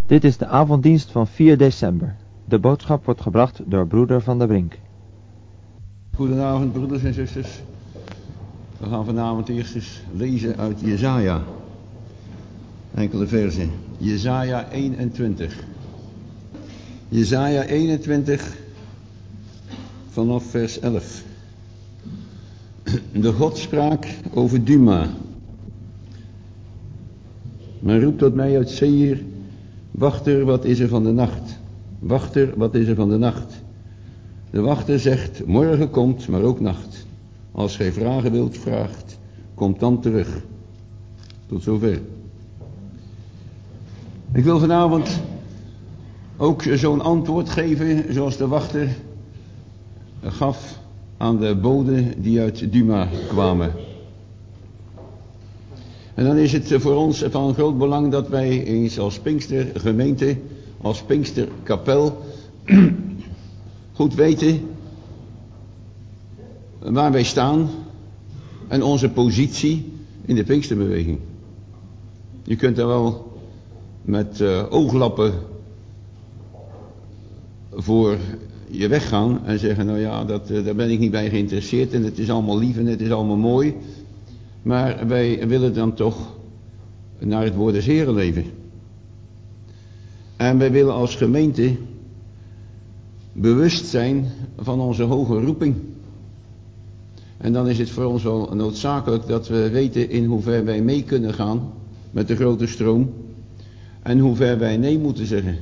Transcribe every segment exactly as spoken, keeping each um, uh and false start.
Dit is de avonddienst van vier december. De boodschap wordt gebracht door broeder Van der Brink. Goedenavond broeders en zusters. We gaan vanavond eerst eens lezen uit Jesaja. Enkele versen. Jesaja eenentwintig. Jesaja eenentwintig vanaf vers elf. De God sprak over Duma. Men roept tot mij uit Seir: wachter, wat is er van de nacht? Wachter, wat is er van de nacht? De wachter zegt: morgen komt, maar ook nacht. Als gij vragen wilt, vraagt, komt dan terug. Tot zover. Ik wil vanavond ook zo'n antwoord geven zoals de wachter gaf aan de boden die uit Duma kwamen. En dan is het voor ons van groot belang dat wij eens als Pinkstergemeente, als Pinksterkapel goed weten waar wij staan en onze positie in de Pinksterbeweging. Je kunt er wel met uh, ooglappen voor je weggaan en zeggen: nou ja, dat, uh, daar ben ik niet bij geïnteresseerd en het is allemaal lief en het is allemaal mooi. Maar wij willen dan toch naar het woord des Heren leven. En wij willen als gemeente bewust zijn van onze hoge roeping. En dan is het voor ons wel noodzakelijk dat we weten in hoever wij mee kunnen gaan met de grote stroom. En hoe ver wij nee moeten zeggen.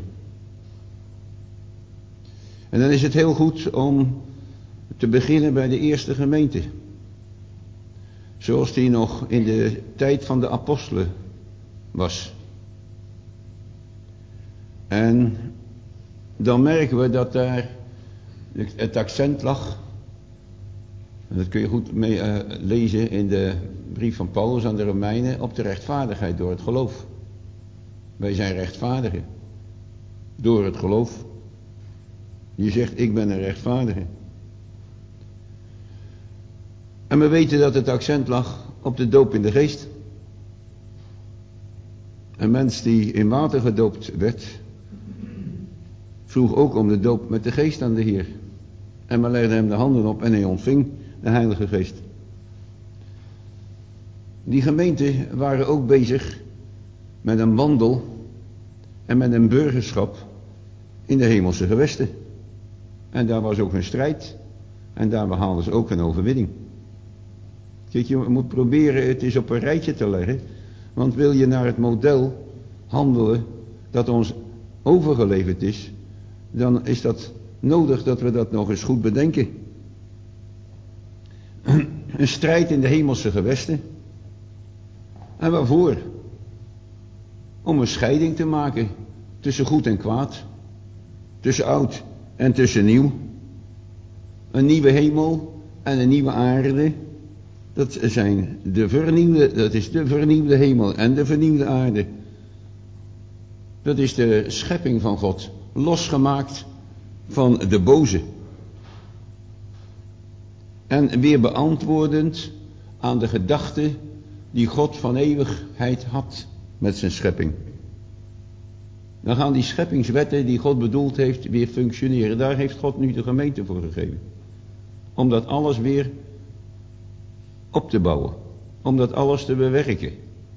En dan is het heel goed om te beginnen bij de eerste gemeente. Zoals die nog in de tijd van de apostelen was. En dan merken we dat daar het accent lag. En dat kun je goed mee uh, lezen in de brief van Paulus aan de Romeinen, op de rechtvaardigheid door het geloof. Wij zijn rechtvaardigen door het geloof. Je zegt: ik ben een rechtvaardige. En we weten dat het accent lag op de doop in de geest. Een mens die in water gedoopt werd, vroeg ook om de doop met de geest aan de Heer. En men legde hem de handen op en hij ontving de Heilige Geest. Die gemeenten waren ook bezig met een wandel en met een burgerschap in de hemelse gewesten. En daar was ook een strijd en daar behaalden ze ook een overwinning. Kijk, je moet proberen het eens op een rijtje te leggen. Want wil je naar het model handelen dat ons overgeleverd is, dan is dat nodig dat we dat nog eens goed bedenken. Een strijd in de hemelse gewesten. En waarvoor? Om een scheiding te maken tussen goed en kwaad. Tussen oud en tussen nieuw. Een nieuwe hemel en een nieuwe aarde. Dat zijn de vernieuwde, dat is de vernieuwde hemel en de vernieuwde aarde. Dat is de schepping van God, losgemaakt van de boze. En weer beantwoordend aan de gedachte die God van eeuwigheid had met zijn schepping. Dan gaan die scheppingswetten die God bedoeld heeft weer functioneren. Daar heeft God nu de gemeente voor gegeven. Om dat alles weer op te bouwen. Om dat alles te bewerken.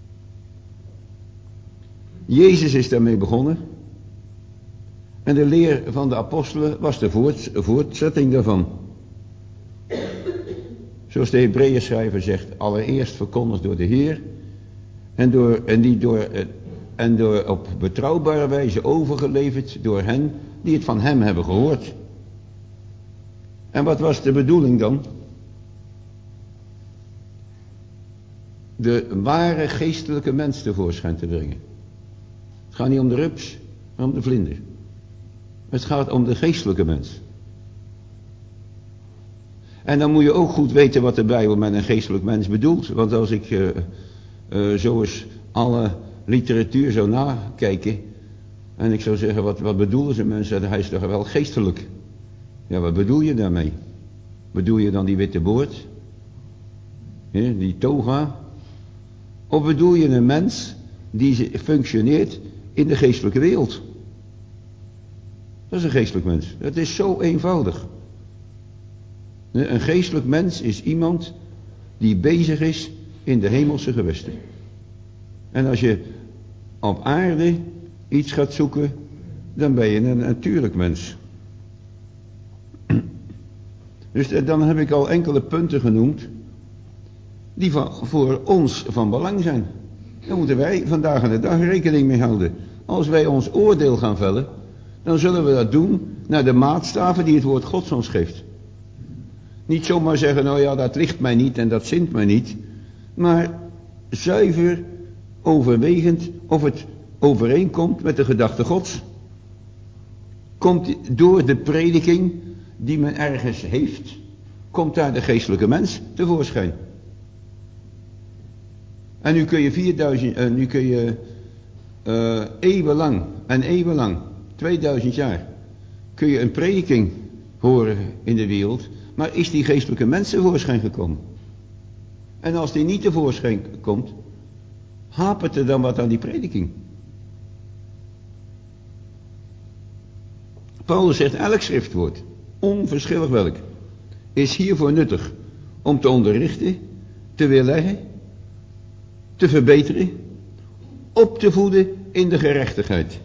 Jezus is daarmee begonnen. En de leer van de apostelen was de voort, voortzetting daarvan. Zoals de Hebreeënschrijver zegt: allereerst verkondigd door de Heer. En, door, en, die door, en door op betrouwbare wijze overgeleverd door hen die het van hem hebben gehoord. En wat was de bedoeling dan? De ware geestelijke mens tevoorschijn te brengen. Het gaat niet om de rups, maar om de vlinder. Het gaat om de geestelijke mens. En dan moet je ook goed weten wat de Bijbel met een geestelijk mens bedoelt. Want als ik uh, uh, zo eens alle literatuur zou nakijken en ik zou zeggen: wat, wat bedoelen ze mensen? Hij is toch wel geestelijk. Ja, wat bedoel je daarmee? Bedoel je dan die witte boord? Ja, die toga? Of bedoel je een mens die functioneert in de geestelijke wereld. Dat is een geestelijk mens. Het is zo eenvoudig. Een geestelijk mens is iemand die bezig is in de hemelse gewesten. En als je op aarde iets gaat zoeken, dan ben je een natuurlijk mens. Dus dan heb ik al enkele punten genoemd die van, voor ons van belang zijn. Daar moeten wij vandaag aan de dag rekening mee houden. Als wij ons oordeel gaan vellen, dan zullen we dat doen naar de maatstaven die het woord Gods ons geeft. Niet zomaar zeggen, nou ja, dat ligt mij niet en dat zint mij niet. Maar zuiver overwegend of het overeenkomt met de gedachte Gods. Komt door de prediking die men ergens heeft, komt daar de geestelijke mens tevoorschijn. En nu kun je vierduizend, uh, nu kun je uh, eeuwenlang en eeuwenlang, tweeduizend jaar, kun je een prediking horen in de wereld, maar is die geestelijke mens tevoorschijn gekomen? En als die niet tevoorschijn komt, hapert er dan wat aan die prediking? Paulus zegt, elk schriftwoord, onverschillig welk, is hiervoor nuttig om te onderrichten, te weerleggen, te verbeteren, op te voeden in de gerechtigheid.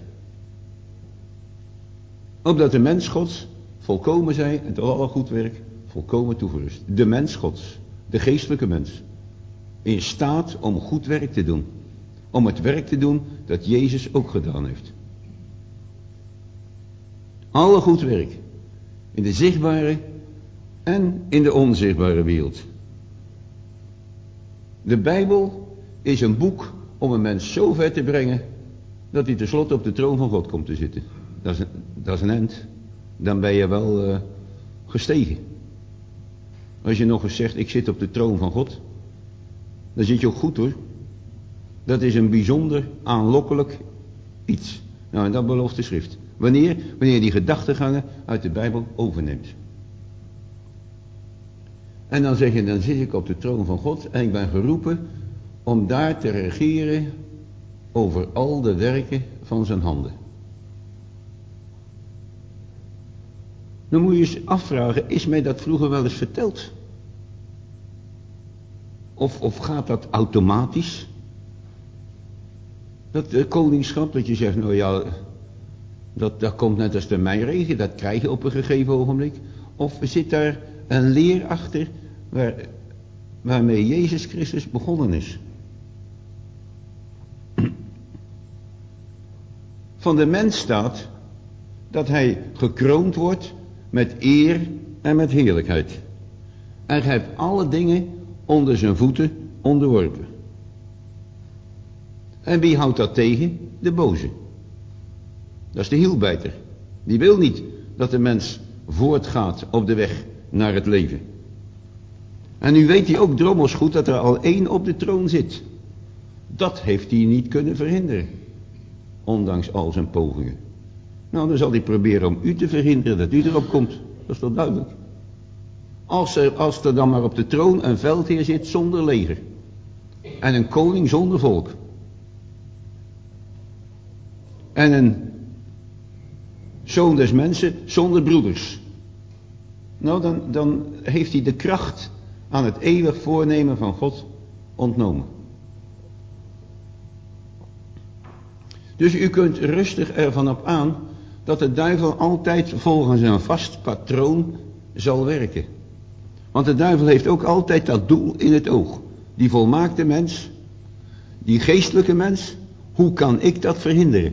Opdat de mens Gods volkomen zij en tot alle goed werk volkomen toegerust. De mens Gods, de geestelijke mens, in staat om goed werk te doen. Om het werk te doen dat Jezus ook gedaan heeft. Alle goed werk. In de zichtbare en in de onzichtbare wereld. De Bijbel is een boek om een mens zo ver te brengen dat hij tenslotte op de troon van God komt te zitten. Dat is een, dat is een end. Dan ben je wel uh, gestegen. Als je nog eens zegt, ik zit op de troon van God, dan zit je ook goed hoor. Dat is een bijzonder aanlokkelijk iets. Nou, en dat belooft de schrift. Wanneer? Wanneer je die gedachtegangen uit de Bijbel overneemt. En dan zeg je, dan zit ik op de troon van God en ik ben geroepen om daar te regeren over al de werken van zijn handen. Dan moet je je afvragen, is mij dat vroeger wel eens verteld? Of, of gaat dat automatisch? Dat uh, koningschap, dat je zegt, nou ja, dat, dat komt net als de mijnregen, dat krijg je op een gegeven ogenblik. Of zit daar een leer achter waar, waarmee Jezus Christus begonnen is? Van de mens staat dat hij gekroond wordt met eer en met heerlijkheid. En hij heeft alle dingen onder zijn voeten onderworpen. En wie houdt dat tegen? De boze. Dat is de hielbijter. Die wil niet dat de mens voortgaat op de weg naar het leven. En nu weet hij ook drommels goed dat er al één op de troon zit. Dat heeft hij niet kunnen verhinderen. Ondanks al zijn pogingen. Nou, dan zal hij proberen om u te verhinderen dat u erop komt. Dat is toch duidelijk. Als er, als er dan maar op de troon een veldheer zit zonder leger. En een koning zonder volk. En een zoon des mensen zonder broeders. Nou, dan, dan heeft hij de kracht aan het eeuwig voornemen van God ontnomen. Dus u kunt rustig ervan op aan dat de duivel altijd volgens een vast patroon zal werken. Want de duivel heeft ook altijd dat doel in het oog. Die volmaakte mens, die geestelijke mens, hoe kan ik dat verhinderen?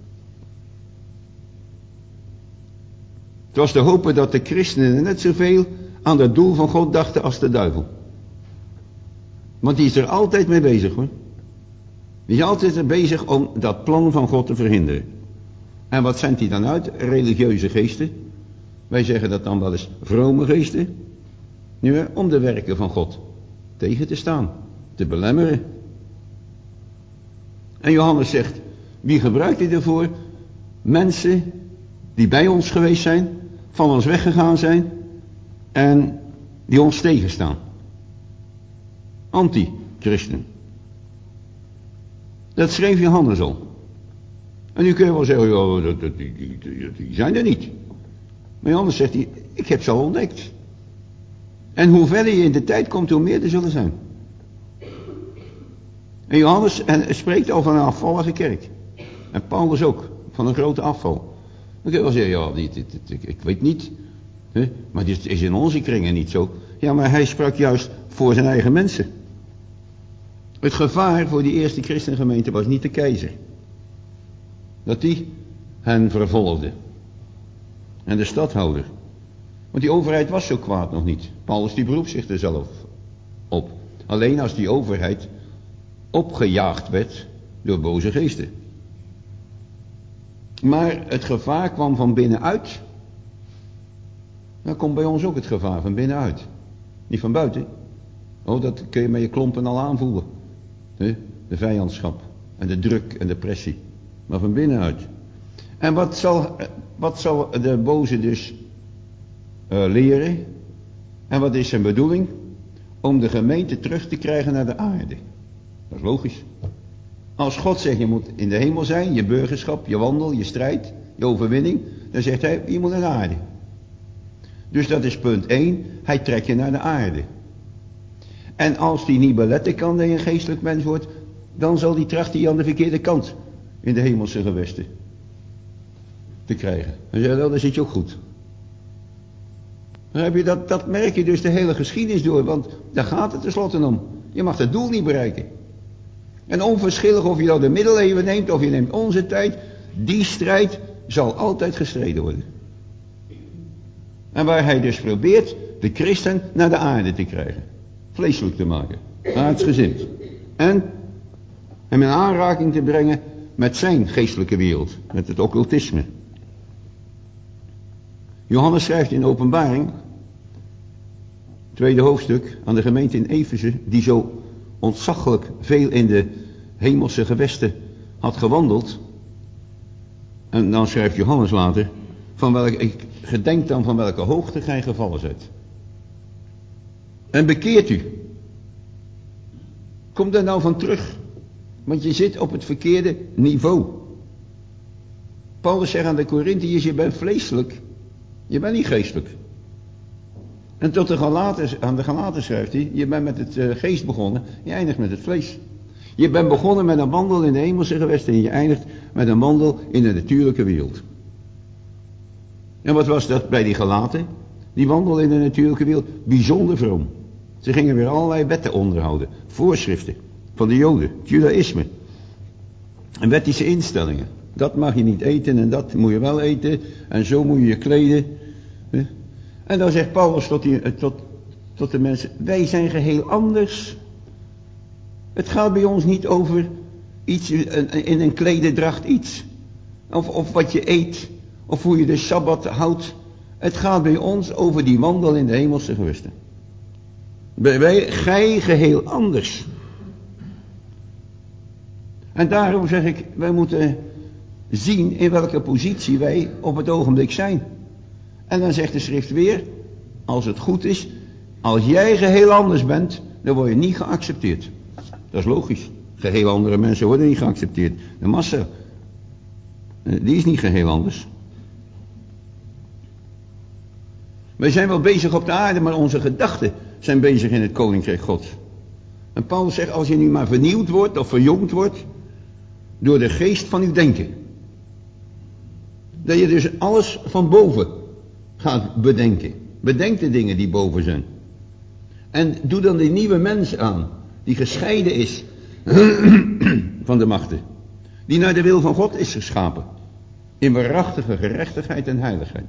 Het was te hopen dat de christenen net zoveel aan het doel van God dachten als de duivel. Want die is er altijd mee bezig hoor. Die is altijd er bezig om dat plan van God te verhinderen. En wat zendt hij dan uit? Religieuze geesten. Wij zeggen dat dan wel eens vrome geesten. Nu, om de werken van God tegen te staan. Te belemmeren. En Johannes zegt, wie gebruikt hij ervoor? Mensen die bij ons geweest zijn, van ons weggegaan zijn en die ons tegenstaan. Antichristen. Dat schreef Johannes al. En nu kun je wel zeggen, ja, dat, dat, die, die, die, die zijn er niet. Maar Johannes zegt, hij, ik heb ze al ontdekt. En hoe verder je in de tijd komt, hoe meer er zullen zijn. En Johannes en, spreekt al van een afvallige kerk. En Paulus ook, van een grote afval. Dan kun je wel zeggen, ja, dit, dit, dit, ik, ik weet niet. Hè? Maar dit is in onze kringen niet zo. Ja, maar hij sprak juist voor zijn eigen mensen. Het gevaar voor die eerste christengemeente was niet de keizer. Dat die hen vervolgde. En de stadhouder. Want die overheid was zo kwaad nog niet. Paulus die beroept zich er zelf op. Alleen als die overheid opgejaagd werd door boze geesten. Maar het gevaar kwam van binnenuit. Dan komt bij ons ook het gevaar van binnenuit. Niet van buiten. Oh, dat kun je met je klompen al aanvoelen. De vijandschap en de druk en de pressie. Maar van binnenuit. En wat zal, wat zal de boze dus uh, leren? En wat is zijn bedoeling? Om de gemeente terug te krijgen naar de aarde. Dat is logisch. Als God zegt, je moet in de hemel zijn, je burgerschap, je wandel, je strijd, je overwinning. Dan zegt hij, je moet naar de aarde. Dus dat is punt één. Hij trekt je naar de aarde. En als die niet beletten kan dat je een geestelijk mens wordt, dan zal die trachten je aan de verkeerde kant in de hemelse gewesten te krijgen. Dan zeg je wel, dan zit je ook goed. Dan heb je dat, dat merk je dus de hele geschiedenis door, want daar gaat het tenslotte om. Je mag het doel niet bereiken. En onverschillig of je nou de middeleeuwen neemt of je neemt onze tijd, die strijd zal altijd gestreden worden. En waar hij dus probeert de christen naar de aarde te krijgen. Vleeselijk te maken. Aardsgezind. En hem in aanraking te brengen met zijn geestelijke wereld. Met het occultisme. Johannes schrijft in Openbaring, tweede hoofdstuk, aan de gemeente in Efeze, die zo ontzaglijk veel in de hemelse gewesten had gewandeld. En dan schrijft Johannes later, van welke, ik gedenk dan van welke hoogte gij gevallen zijt. En bekeert u. Kom daar nou van terug. Want je zit op het verkeerde niveau. Paulus zegt aan de Korintiërs, je bent vleeselijk. Je bent niet geestelijk. En tot de Galaten, aan de Galaten schrijft hij, je bent met het uh, geest begonnen, je eindigt met het vlees. Je bent begonnen met een wandel in de hemelse gewesten en je eindigt met een wandel in de natuurlijke wereld. En wat was dat bij die Galaten? Die wandel in de natuurlijke wereld, bijzonder vroom. Ze gingen weer allerlei wetten onderhouden, voorschriften van de Joden, het Judaïsme. En wettische instellingen. Dat mag je niet eten en dat moet je wel eten en zo moet je je kleden. En dan zegt Paulus tot, die, tot, tot de mensen, wij zijn geheel anders. Het gaat bij ons niet over iets in een klededracht iets. Of, of wat je eet, of hoe je de Sabbat houdt. Het gaat bij ons over die wandel in de hemelse gewesten. Wij, gij geheel anders. En daarom zeg ik, wij moeten zien in welke positie wij op het ogenblik zijn. En dan zegt de schrift weer, als het goed is, als jij geheel anders bent, dan word je niet geaccepteerd. Dat is logisch. Geheel andere mensen worden niet geaccepteerd. De massa, die is niet geheel anders. Wij zijn wel bezig op de aarde, maar onze gedachten zijn bezig in het koninkrijk Gods. En Paulus zegt, als je nu maar vernieuwd wordt of verjongd wordt, door de geest van uw denken. Dat je dus alles van boven gaat bedenken. Bedenk de dingen die boven zijn. En doe dan die nieuwe mens aan, die gescheiden is van de machten. Die naar de wil van God is geschapen. In waarachtige gerechtigheid en heiligheid.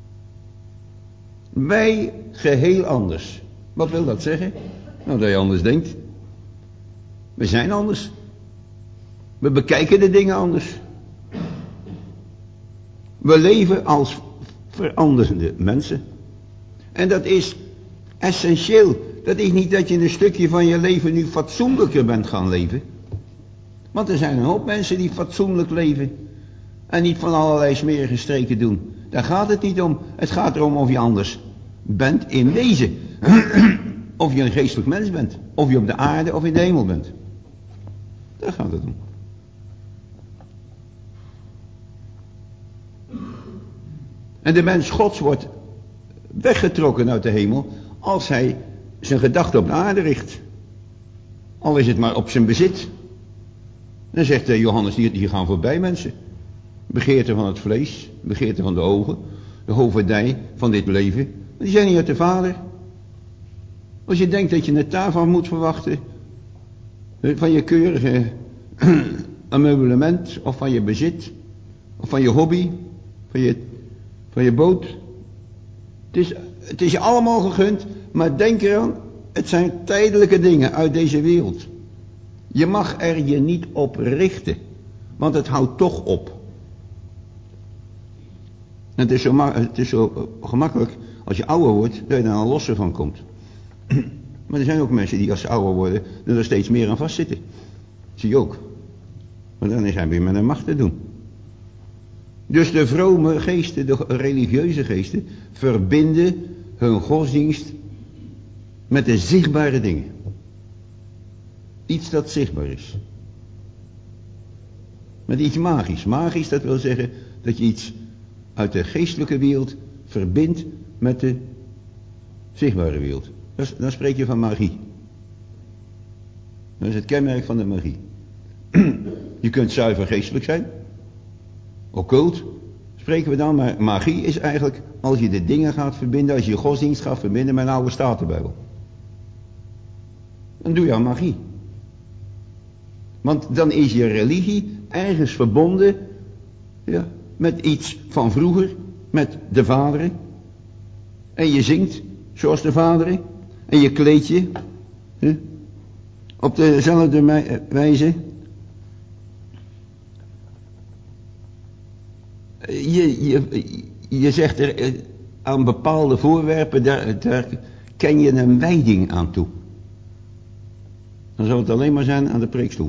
Wij geheel anders. Wat wil dat zeggen? Nou, dat je anders denkt. We zijn anders. We bekijken de dingen anders. We leven als veranderende mensen. En dat is essentieel. Dat is niet dat je een stukje van je leven nu fatsoenlijker bent gaan leven. Want er zijn een hoop mensen die fatsoenlijk leven. En niet van allerlei smerige streken doen. Daar gaat het niet om. Het gaat erom of je anders bent in wezen. Of je een geestelijk mens bent. Of je op de aarde of in de hemel bent. Daar gaat het om. En de mens Gods wordt weggetrokken uit de hemel als hij zijn gedachten op de aarde richt. Al is het maar op zijn bezit. Dan zegt Johannes, die, die gaan voorbij mensen. Begeerte van het vlees, begeerte van de ogen, de hoofdij van dit leven. Die zijn niet uit de Vader. Als je denkt dat je het daarvan moet verwachten, van je keurige ameublement, of van je bezit, of van je hobby, van je, van je boot. Het is, het is je allemaal gegund, maar denk eraan, het zijn tijdelijke dingen uit deze wereld. Je mag er je niet op richten, want het houdt toch op. En het is zo, het is zo gemakkelijk, als je ouder wordt, dat je daar al losser van komt. Maar er zijn ook mensen die als ze ouder worden, er steeds meer aan vastzitten. Zie je ook. Maar dan is hij weer met een macht te doen. Dus de vrome geesten, de religieuze geesten, verbinden hun godsdienst met de zichtbare dingen. Iets dat zichtbaar is. Met iets magisch. Magisch, dat wil zeggen dat je iets uit de geestelijke wereld verbindt met de zichtbare wereld. Dan spreek je van magie. Dat is het kenmerk van de magie. Je kunt zuiver geestelijk zijn. Occult spreken we dan, maar magie is eigenlijk als je de dingen gaat verbinden, als je je godsdienst gaat verbinden met een oude statenbijbel. Dan doe je aan magie. Want dan is je religie ergens verbonden, ja, met iets van vroeger, met de vaderen. En je zingt zoals de vaderen. En je kleed je hè, op dezelfde wijze. Je, je, je zegt er aan bepaalde voorwerpen, daar, daar ken je een wijding aan toe. Dan zou het alleen maar zijn aan de preekstoel.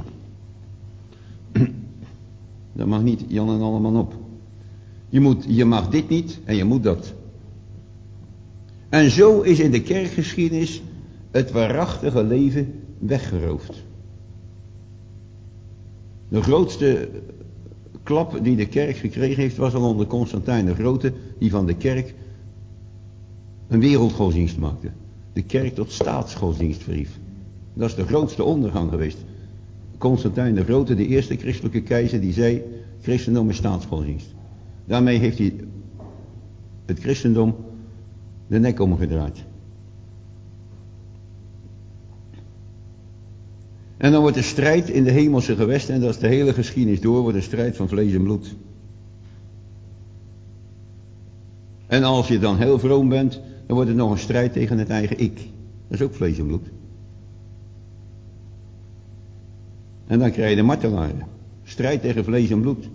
Dat mag niet Jan en allemaal op. Je, moet, je mag dit niet en je moet dat. En zo is in de kerkgeschiedenis het waarachtige leven weggeroofd. De grootste klap die de kerk gekregen heeft was al onder Constantijn de Grote, die van de kerk een wereldgodsdienst maakte. De kerk tot staatsgodsdienst verhief. Dat is de grootste ondergang geweest. Constantijn de Grote, de eerste christelijke keizer, die zei, christendom is staatsgodsdienst. Daarmee heeft hij het christendom de nek omgedraaid. En dan wordt de strijd in de hemelse gewesten, en dat is de hele geschiedenis door, wordt een strijd van vlees en bloed. En als je dan heel vroom bent, dan wordt het nog een strijd tegen het eigen ik. Dat is ook vlees en bloed. En dan krijg je de martelaren. Strijd tegen vlees en bloed.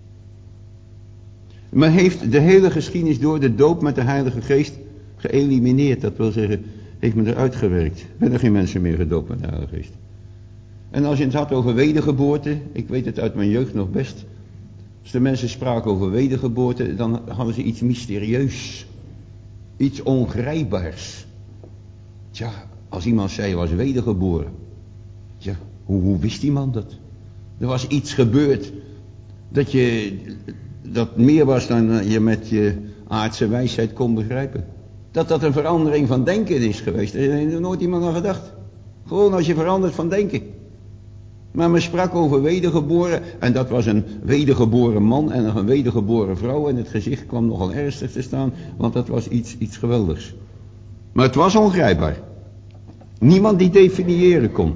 Men heeft de hele geschiedenis door de doop met de Heilige Geest geëlimineerd. Dat wil zeggen, heeft men eruit gewerkt. Er werden geen mensen meer gedoopt met de Heilige Geest. En als je het had over wedergeboorte, ik weet het uit mijn jeugd nog best. Als de mensen spraken over wedergeboorte, dan hadden ze iets mysterieus. Iets ongrijpbaars. Tja, als iemand zei, hij was wedergeboren. Tja, hoe, hoe wist die man dat? Er was iets gebeurd dat je, dat meer was dan je met je aardse wijsheid kon begrijpen. Dat dat een verandering van denken is geweest. Daar heeft er nooit iemand aan gedacht. Gewoon als je verandert van denken. Maar men sprak over wedergeboren, en dat was een wedergeboren man en een wedergeboren vrouw, en het gezicht kwam nogal ernstig te staan, want dat was iets, iets geweldigs. Maar het was ongrijpbaar. Niemand die definiëren kon.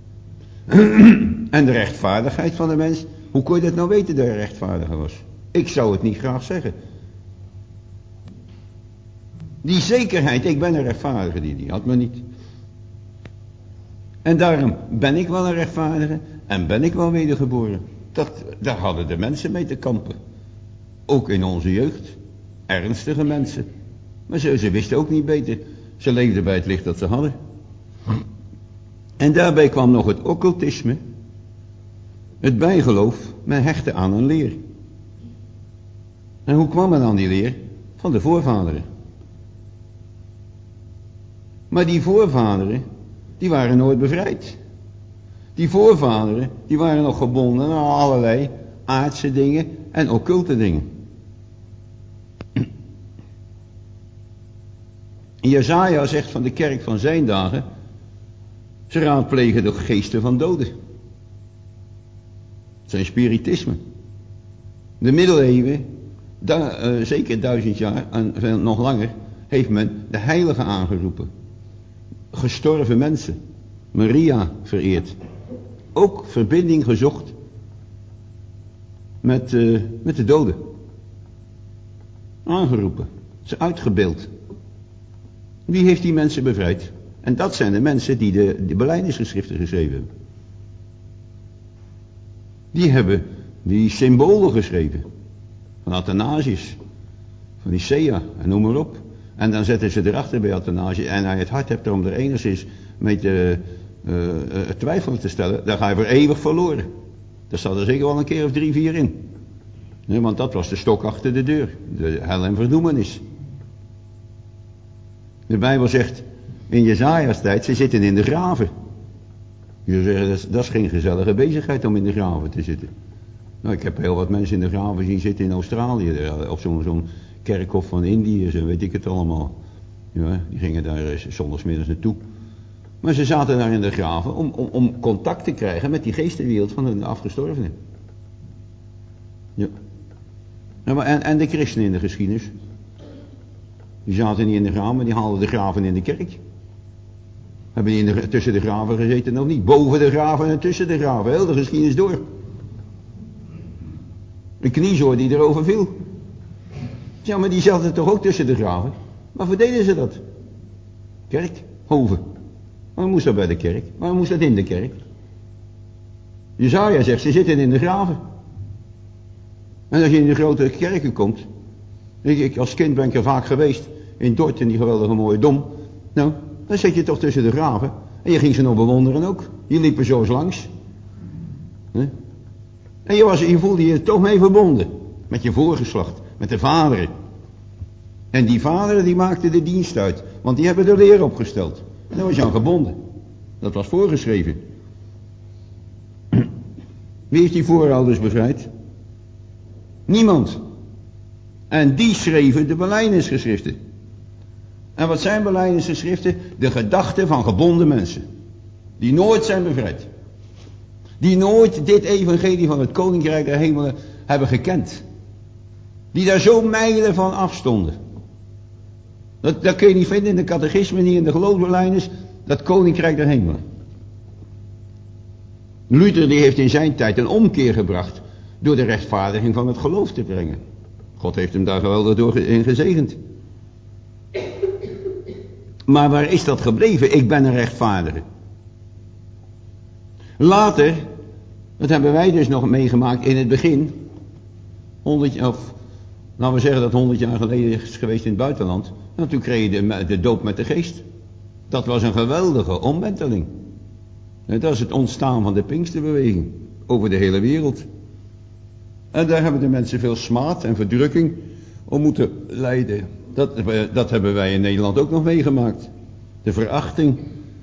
En de rechtvaardigheid van de mens, hoe kon je dat nou weten dat hij rechtvaardiger was? Ik zou het niet graag zeggen. Die zekerheid, ik ben een rechtvaardige, die, die had men niet. En daarom ben ik wel een rechtvaardige en ben ik wel wedergeboren. Dat, daar hadden de mensen mee te kampen. Ook in onze jeugd. Ernstige mensen. Maar ze, ze wisten ook niet beter. Ze leefden bij het licht dat ze hadden. En daarbij kwam nog het occultisme. Het bijgeloof met hechten aan een leer. En hoe kwam men aan die leer? Van de voorvaderen. Maar die voorvaderen, die waren nooit bevrijd. Die voorvaderen, die waren nog gebonden aan allerlei aardse dingen en occulte dingen. Jesaja zegt van de kerk van zijn dagen, ze raadplegen de geesten van doden. Het zijn spiritisme. De middeleeuwen, da, uh, zeker duizend jaar en veel, nog langer, heeft men de heiligen aangeroepen. Gestorven mensen. Maria vereerd. Ook verbinding gezocht met, uh, met de doden. Aangeroepen. Ze uitgebeeld. Wie heeft die mensen bevrijd? En dat zijn de mensen die de, de belijdenisgeschriften geschreven hebben. Die hebben die symbolen geschreven. Van Athanasius. Van Nicea. En noem maar op. En dan zetten ze erachter bij Athanasius. En hij het hart hebt om er enigszins mee te uh, uh, twijfelen te stellen. Dan ga je voor eeuwig verloren. Daar staat er zeker wel een keer of drie, vier in. Nee, want dat was de stok achter de deur. De hel en verdoemenis. De Bijbel zegt in Jesaja's tijd, ze zitten in de graven. Je zou zeggen, dat is, dat is geen gezellige bezigheid om in de graven te zitten. Nou, ik heb heel wat mensen in de graven zien zitten in Australië. Op zo'n zo'n kerkhof van Indiërs en weet ik het allemaal. Ja, die gingen daar zondagsmiddags naartoe. Maar ze zaten daar in de graven om, om, om contact te krijgen met die geestenwereld van de afgestorvenen. Ja. Nou, en, en de christenen in de geschiedenis. Die zaten niet in de graven, maar die haalden de graven in de kerk. Hebben die in de, tussen de graven gezeten nog niet. Boven de graven en tussen de graven. Heel de geschiedenis door. Een kniezoor die erover viel. Ja, maar die zaten toch ook tussen de graven. Waarvoor deden ze dat? Kerk, hoven. Waarom moest dat bij de kerk? Waarom moest dat in de kerk? Jesaja zegt, ze zitten in de graven. En als je in de grote kerken komt. Ik, ik als kind ben ik er vaak geweest. In Dort, in die geweldige mooie dom. Nou, dan zit je toch tussen de graven. En je ging ze nog bewonderen ook. Je liep er zo eens langs. He? En je, was, je voelde je toch mee verbonden. Met je voorgeslacht. Met de vaderen. En die vaderen die maakten de dienst uit. Want die hebben de leer opgesteld. En daar was je aan gebonden. Dat was voorgeschreven. Wie heeft die voorouders bevrijd? Niemand. En die schreven de belijdenisgeschriften. En wat zijn belijdenisgeschriften? De gedachten van gebonden mensen. Die nooit zijn bevrijd. Die nooit dit evangelie van het koninkrijk der hemelen hebben gekend. Die daar zo mijlen van afstonden. Dat, dat kun je niet vinden in de catechisme, niet in de geloofsbelijdenis. Dat koninkrijk der hemelen. Luther die heeft in zijn tijd een omkeer gebracht. Door de rechtvaardiging van het geloof te brengen. God heeft hem daar geweldig door in gezegend. Maar waar is dat gebleven? Ik ben een rechtvaardige. Later, dat hebben wij dus nog meegemaakt in het begin. honderd, of laten we zeggen dat honderd jaar geleden is geweest in het buitenland. En toen kreeg je de, de doop met de geest. Dat was een geweldige omwenteling. En dat is het ontstaan van de Pinksterbeweging. Over de hele wereld. En daar hebben de mensen veel smaad en verdrukking om moeten lijden. Dat, dat hebben wij in Nederland ook nog meegemaakt. De verachting.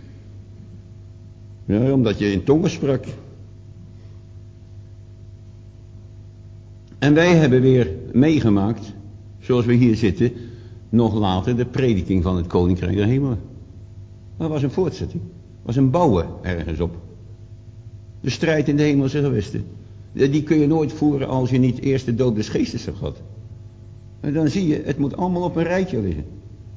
Ja, omdat je in tongen sprak. En wij hebben weer meegemaakt, zoals we hier zitten, nog later de prediking van het Koninkrijk der Hemelen. Dat was een voortzetting. Dat was een bouwen ergens op. De strijd in de hemelse gewesten. Die kun je nooit voeren als je niet eerst de doop des geestes hebt gehad. En dan zie je, het moet allemaal op een rijtje liggen.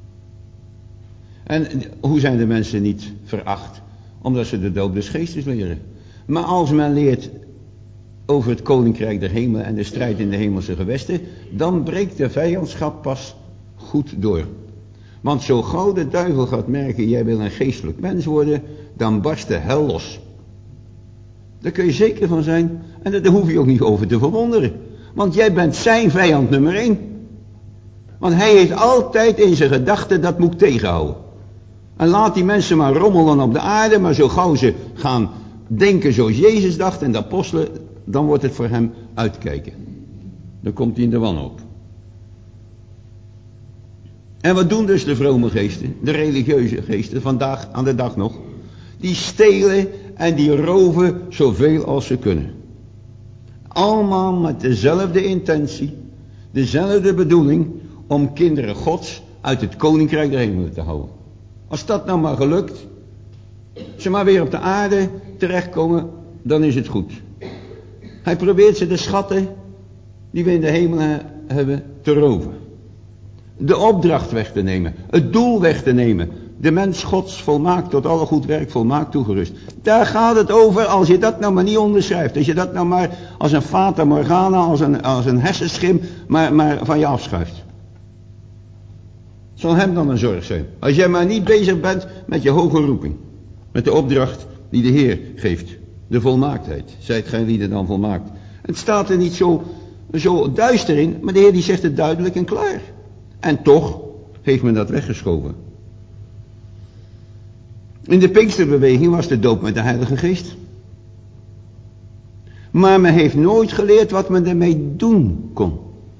En hoe zijn de mensen niet veracht? Omdat ze de doop des geestes leren. Maar als men leert over het koninkrijk der hemelen en de strijd in de hemelse gewesten, dan breekt de vijandschap pas goed door. Want zo gauw de duivel gaat merken, jij wil een geestelijk mens worden, dan barst de hel los. Daar kun je zeker van zijn. En daar hoef je ook niet over te verwonderen. Want jij bent zijn vijand nummer één. Want hij heeft altijd in zijn gedachten dat moet tegenhouden. En laat die mensen maar rommelen op de aarde, maar zo gauw ze gaan denken zoals Jezus dacht en de apostelen, dan wordt het voor hem uitkijken. Dan komt hij in de wanhoop. En wat doen dus de vrome geesten, de religieuze geesten, vandaag aan de dag nog? Die stelen en die roven zoveel als ze kunnen. Allemaal met dezelfde intentie, dezelfde bedoeling om kinderen Gods uit het koninkrijk der hemelen te houden. Als dat nou maar gelukt, ze maar weer op de aarde terechtkomen, dan is het goed. Hij probeert ze de schatten die we in de hemelen hebben te roven. De opdracht weg te nemen, het doel weg te nemen. De mens Gods volmaakt tot alle goed werk volmaakt toegerust. Daar gaat het over als je dat nou maar niet onderschrijft. Als je dat nou maar als een fata morgana, als een, als een hersenschim, maar, maar van je afschuift. Zal hem dan een zorg zijn. Als jij maar niet bezig bent met je hoge roeping. Met de opdracht die de Heer geeft. De volmaaktheid. Zijt gij lieden dan volmaakt. Het staat er niet zo, zo duister in, maar de Heer die zegt het duidelijk en klaar. En toch heeft men dat weggeschoven. In de Pinksterbeweging was de doop met de Heilige Geest. Maar men heeft nooit geleerd wat men ermee doen kon.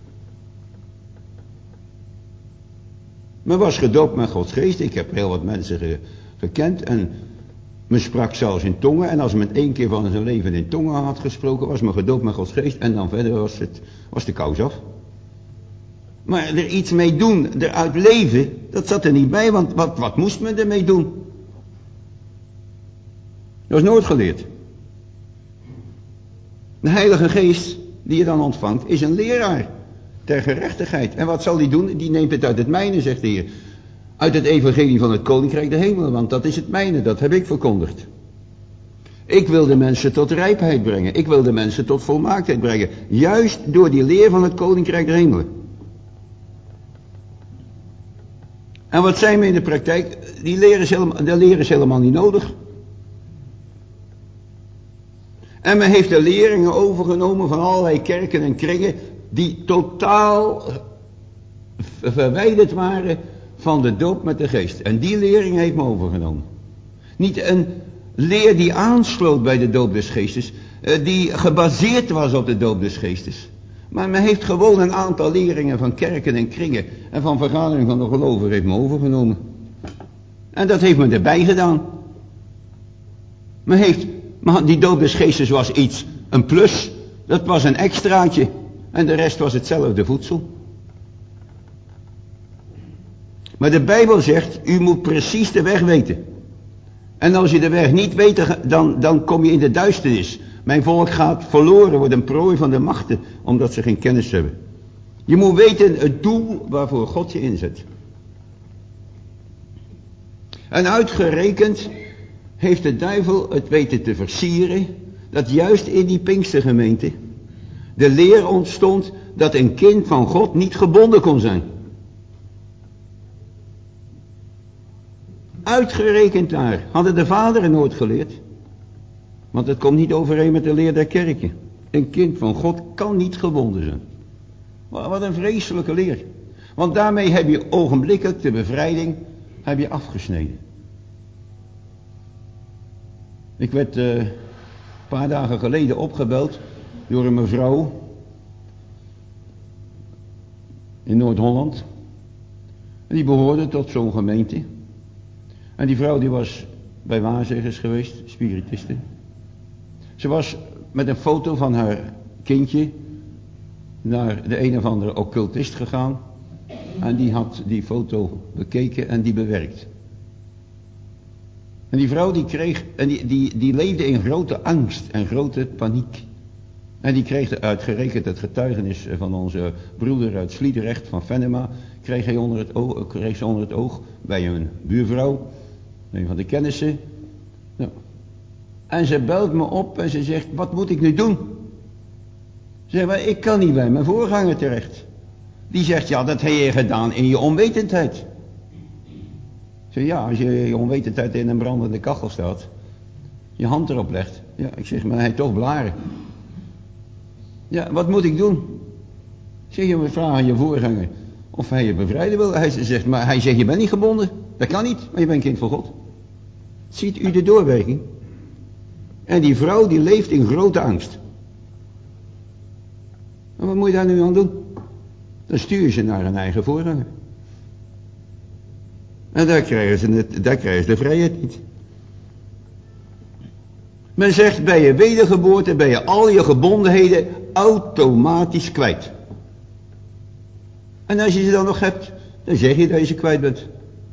Men was gedoopt met Gods Geest. Ik heb heel wat mensen ge, gekend. En men sprak zelfs in tongen. En als men één keer van zijn leven in tongen had gesproken, was men gedoopt met Gods Geest. En dan verder was, het, was de kous af. Maar er iets mee doen, eruit leven, dat zat er niet bij. Want wat, wat moest men ermee doen? Dat was nooit geleerd. De Heilige Geest die je dan ontvangt is een leraar ter gerechtigheid. En wat zal die doen? Die neemt het uit het mijne, zegt de Heer. Uit het evangelie van het koninkrijk der hemelen, want dat is het mijne, dat heb ik verkondigd. Ik wil de mensen tot rijpheid brengen. Ik wil de mensen tot volmaaktheid brengen. Juist door die leer van het koninkrijk der hemelen. En wat zijn we in de praktijk? Die leer is helemaal, de leer is helemaal niet nodig. En men heeft de leringen overgenomen van allerlei kerken en kringen die totaal verwijderd waren van de doop met de geest. En die lering heeft men overgenomen. Niet een leer die aansloot bij de doop des geestes, die gebaseerd was op de doop des geestes. Maar men heeft gewoon een aantal leringen van kerken en kringen en van vergaderingen van de gelovigen heeft men overgenomen. En dat heeft men erbij gedaan. Men heeft, maar die doop des geestes was iets, een plus, dat was een extraatje. En de rest was hetzelfde voedsel. Maar de Bijbel zegt, u moet precies de weg weten. En als je de weg niet weet, dan, dan kom je in de duisternis. Mijn volk gaat verloren, wordt een prooi van de machten, omdat ze geen kennis hebben. Je moet weten het doel waarvoor God je inzet. En uitgerekend heeft de duivel het weten te versieren, dat juist in die Pinkstergemeente de leer ontstond dat een kind van God niet gebonden kon zijn. Uitgerekend daar, hadden de vaderen nooit geleerd. Want het komt niet overeen met de leer der kerken. Een kind van God kan niet gebonden zijn. Wat een vreselijke leer. Want daarmee heb je ogenblikkelijk de bevrijding heb je afgesneden. Ik werd uh, een paar dagen geleden opgebeld door een mevrouw in Noord-Holland. En die behoorde tot zo'n gemeente. En die vrouw die was bij waarzeggers geweest, spiritisten. Ze was met een foto van haar kindje naar de een of andere occultist gegaan. En die had die foto bekeken en die bewerkt. En die vrouw die kreeg, en die, die, die leefde in grote angst en grote paniek. En die kreeg uitgerekend het getuigenis van onze broeder uit Sliedrecht van Venema, kreeg, hij onder het oog, kreeg ze onder het oog bij een buurvrouw, een van de kennissen. Nou. En ze belt me op en ze zegt, wat moet ik nu doen? Ze zegt, maar ik kan niet bij mijn voorganger terecht. Die zegt, ja, dat heb je gedaan in je onwetendheid. Ik zeg, ja, als je je onwetendheid in een brandende kachel staat, je hand erop legt. Ja, ik zeg, maar hij toch blaren. Ja, wat moet ik doen? Ik zeg, je moet vragen aan je voorganger of hij je bevrijden wil. Hij zegt, maar hij zegt, je bent niet gebonden. Dat kan niet, maar je bent kind van God. Ziet u de doorwerking? En die vrouw die leeft in grote angst. En wat moet je daar nu aan doen? Dan stuur je ze naar een eigen voorganger. En daar krijgen ze, het, daar krijgen ze de vrijheid niet. Men zegt, bij je wedergeboorte ben je al je gebondenheden automatisch kwijt. En als je ze dan nog hebt, Dan zeg je dat je ze kwijt bent.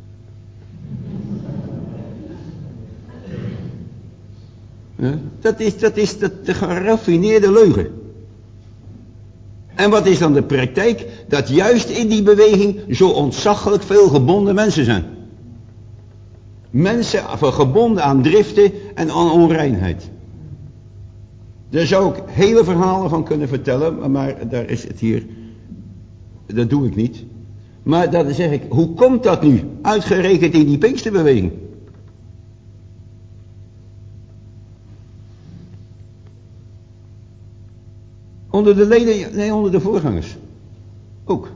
Ja, dat is, dat is dat, de geraffineerde leugen. En wat is dan de praktijk? Dat juist in die beweging zo ontzaglijk veel gebonden mensen zijn. Mensen gebonden aan driften en aan onreinheid. Daar zou ik hele verhalen van kunnen vertellen, maar daar is het hier, dat doe ik niet. Maar dan zeg ik, hoe komt dat nu? Uitgerekend in die Pinksterbeweging. Onder de leden, nee, onder de voorgangers. Ook.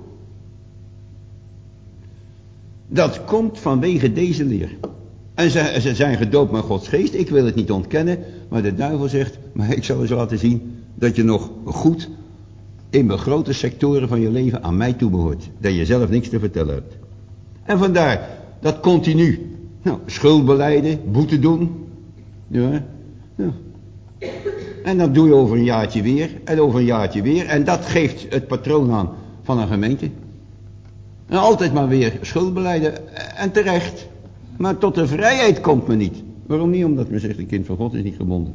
Dat komt vanwege deze leer. En ze, ze zijn gedoopt met Gods geest. Ik wil het niet ontkennen. Maar de duivel zegt, maar ik zal eens laten zien dat je nog goed in de grote sectoren van je leven aan mij toebehoort. Dat je zelf niks te vertellen hebt. En vandaar dat continu. Nou, schuld belijden, boete doen. Ja, ja. En dat doe je over een jaartje weer. En over een jaartje weer. En dat geeft het patroon aan van een gemeente. En altijd maar weer schuld belijden. En terecht. Maar tot de vrijheid komt men niet. Waarom niet? Omdat men zegt, een kind van God is niet gebonden.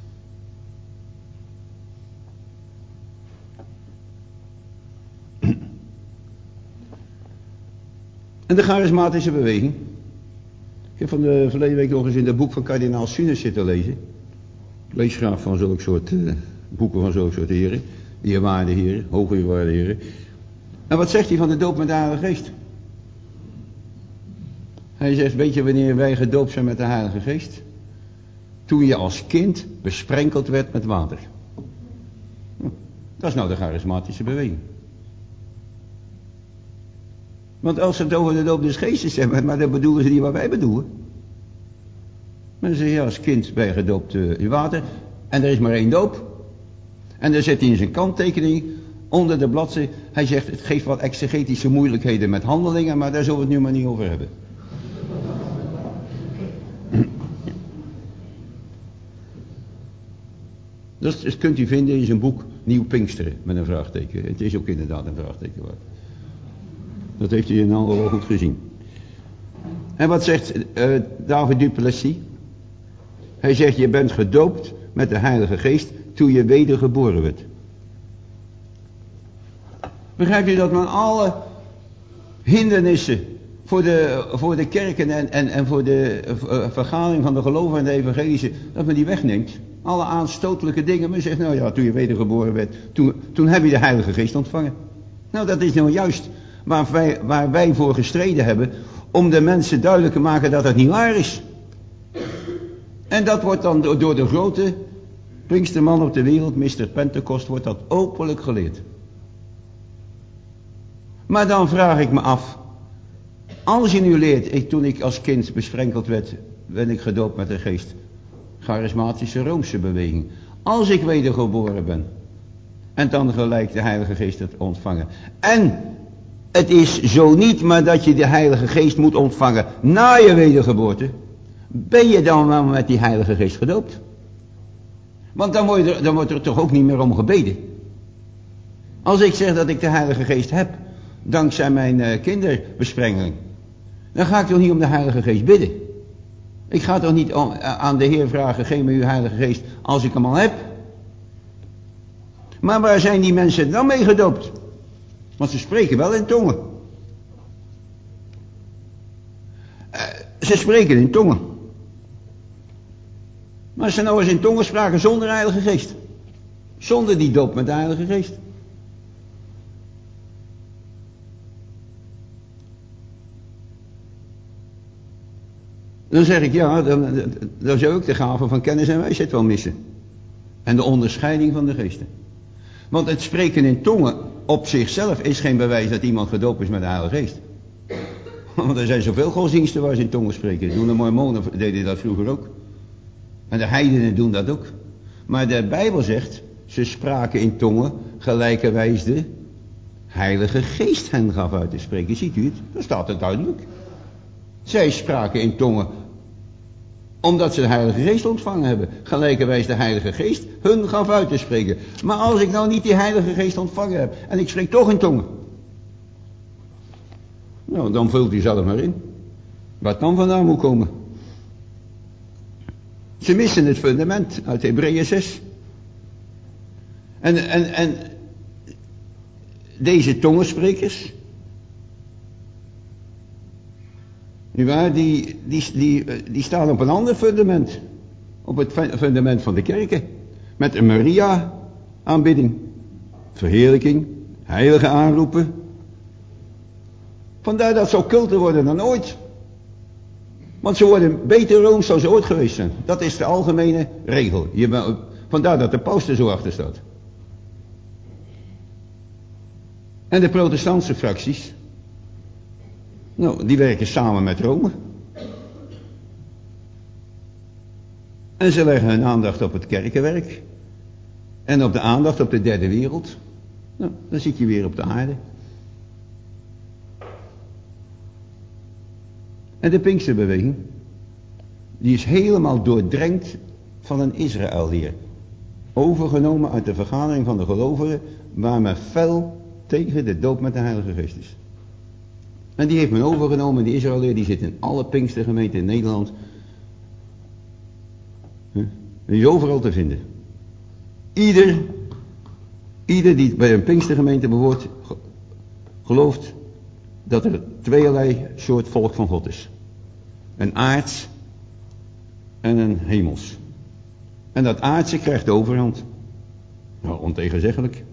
En de charismatische beweging. Ik heb van de verleden week nog eens in het boek van kardinaal Sunes zitten lezen. Ik lees graag van zulke soort uh, boeken van zulke soort heren. Eerwaarde heren, hoge eerwaarde heren. En wat zegt hij van de doop met de Heilige Geest? Hij zegt, weet je wanneer wij gedoopt zijn met de Heilige Geest? Toen je als kind besprenkeld werd met water. Dat is nou de charismatische beweging. Want als ze het over de doop des Geestes hebben, maar dan bedoelen ze niet wat wij bedoelen. Maar dan zeg je, als kind ben je gedoopt uh, in water. En er is maar één doop. En dan zet hij in zijn kanttekening onder de bladzijde. Hij zegt, het geeft wat exegetische moeilijkheden met handelingen, maar daar zullen we het nu maar niet over hebben. Dat, dat kunt u vinden in zijn boek Nieuw Pinksteren, met een vraagteken. Het is ook inderdaad een vraagteken waard. Dat heeft hij in al wel goed gezien. En wat zegt uh, David du Plessis? Hij zegt, je bent gedoopt met de Heilige Geest toen je wedergeboren werd. Begrijp je dat men alle hindernissen voor de, voor de kerken en, en, en voor de uh, vergadering van de gelovigen en de evangelische, dat men die wegneemt? Alle aanstotelijke dingen. Men zegt, nou ja, toen je wedergeboren werd, toen, toen heb je de Heilige Geest ontvangen. Nou, dat is nou juist waar wij, waar wij voor gestreden hebben, om de mensen duidelijk te maken dat het niet waar is. En dat wordt dan door, door de grote Pinksterman op de wereld, mister Pentecost, wordt dat openlijk geleerd. Maar dan vraag ik me af, als je nu leert, ik, toen ik als kind besprenkeld werd, ben ik gedoopt met de geest. Charismatische Roomse beweging. Als ik wedergeboren ben, en dan gelijk de Heilige Geest het ontvangen. En het is zo niet, maar dat je de Heilige Geest moet ontvangen na je wedergeboorte. Ben je dan wel met die Heilige Geest gedoopt? Want dan, word je er, dan wordt er toch ook niet meer om gebeden. Als ik zeg dat ik de Heilige Geest heb, dankzij mijn uh, kinderbesprengeling, dan ga ik toch niet om de Heilige Geest bidden. Ik ga toch niet om, uh, aan de Heer vragen, geef me uw Heilige Geest als ik hem al heb. Maar waar zijn die mensen dan mee gedoopt? Want ze spreken wel in tongen. Uh, ze spreken in tongen. Maar als ze nou eens in tongen spraken zonder Heilige Geest. Zonder die doop met de Heilige Geest. Dan zeg ik, ja, dan, dan zou ik de gave van kennis en wijsheid wel missen. En de onderscheiding van de geesten. Want het spreken in tongen op zichzelf is geen bewijs dat iemand gedoopt is met de Heilige Geest. Want er zijn zoveel godsdiensten waar ze in tongen spreken. Doen de Mormonen deden dat vroeger ook. En de heidenen doen dat ook. Maar de Bijbel zegt, ze spraken in tongen gelijkerwijs de Heilige Geest hen gaf uit te spreken. Ziet u het? Dat staat er duidelijk. Zij spraken in tongen omdat ze de Heilige Geest ontvangen hebben. Gelijkerwijs de Heilige Geest hun gaf uit te spreken. Maar als ik nou niet die Heilige Geest ontvangen heb en ik spreek toch in tongen. Nou, dan vult u zelf maar in. Wat dan vandaan moet komen. Ze missen het fundament uit Hebreeën zes. En, en, en deze tongensprekers, nietwaar, die, die, die, die staan op een ander fundament. Op het fundament van de kerken. Met een Maria-aanbidding. Verheerlijking, heilige aanroepen. Vandaar dat ze ook culter worden dan ooit. Want ze worden beter rooms dan ze ooit geweest zijn. Dat is de algemene regel. Je, vandaar dat de paus er zo achter staat. En de protestantse fracties, nou, die werken samen met Rome. En ze leggen hun aandacht op het kerkenwerk. En op de aandacht op de derde wereld. Nou, dan zit je weer op de aarde. En de Pinksterbeweging, die is helemaal doordrenkt van een Israël-leer. Overgenomen uit de vergadering van de gelovigen, waar men fel tegen de doop met de Heilige Geest is. En die heeft men overgenomen, die Israël-leer, die zit in alle Pinkstergemeenten in Nederland. Die is overal te vinden. Ieder, ieder die bij een Pinkstergemeente behoort, gelooft dat er tweeërlei soort volk van God is. Een aards en een hemels. En dat aardse krijgt de overhand. Nou, ontegenzeggelijk.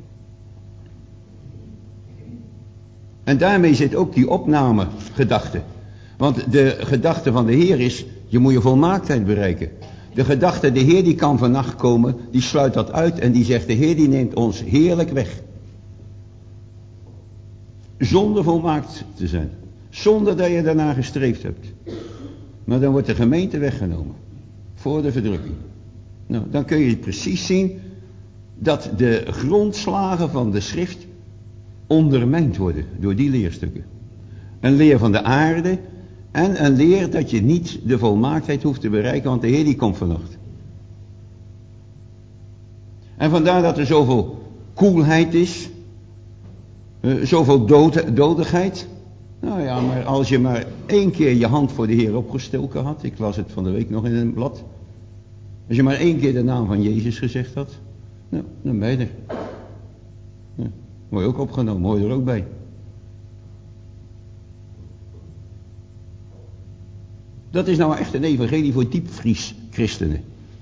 En daarmee zit ook die opnamegedachte. Want de gedachte van de Heer is, je moet je volmaaktheid bereiken. De gedachte, de Heer die kan vannacht komen, die sluit dat uit en die zegt, de Heer die neemt ons heerlijk weg. Zonder volmaakt te zijn. Zonder dat je daarna gestreefd hebt. Maar dan wordt de gemeente weggenomen. Voor de verdrukking. Nou, dan kun je precies zien dat de grondslagen van de schrift ondermijnd worden door die leerstukken. Een leer van de aarde en een leer dat je niet de volmaaktheid hoeft te bereiken, want de Heer die komt vannacht. En vandaar dat er zoveel koelheid is, uh, zoveel dood, dodigheid. Nou ja, maar als je maar één keer je hand voor de Heer opgestoken had, ik las het van de week nog in een blad. Als je maar één keer de naam van Jezus gezegd had, nou, dan ben je er. Ja, word je ook opgenomen, hoor je er ook bij. Dat is nou echt een evangelie voor diepvries christenen.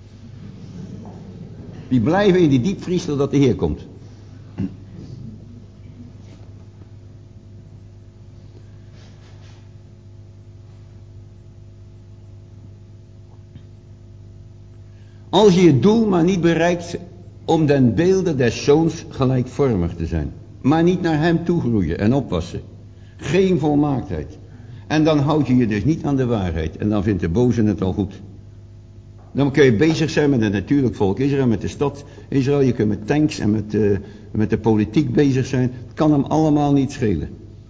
Die blijven in die diepvries totdat de Heer komt. Als je het doel maar niet bereikt om den beelden des zoons gelijkvormig te zijn. Maar niet naar hem toegroeien en oppassen. Geen volmaaktheid. En dan houd je je dus niet aan de waarheid. En dan vindt de boze het al goed. Dan kun je bezig zijn met het natuurlijk volk Israël, met de stad Israël. Je kunt met tanks en met, uh, met de politiek bezig zijn. Het kan hem allemaal niet schelen.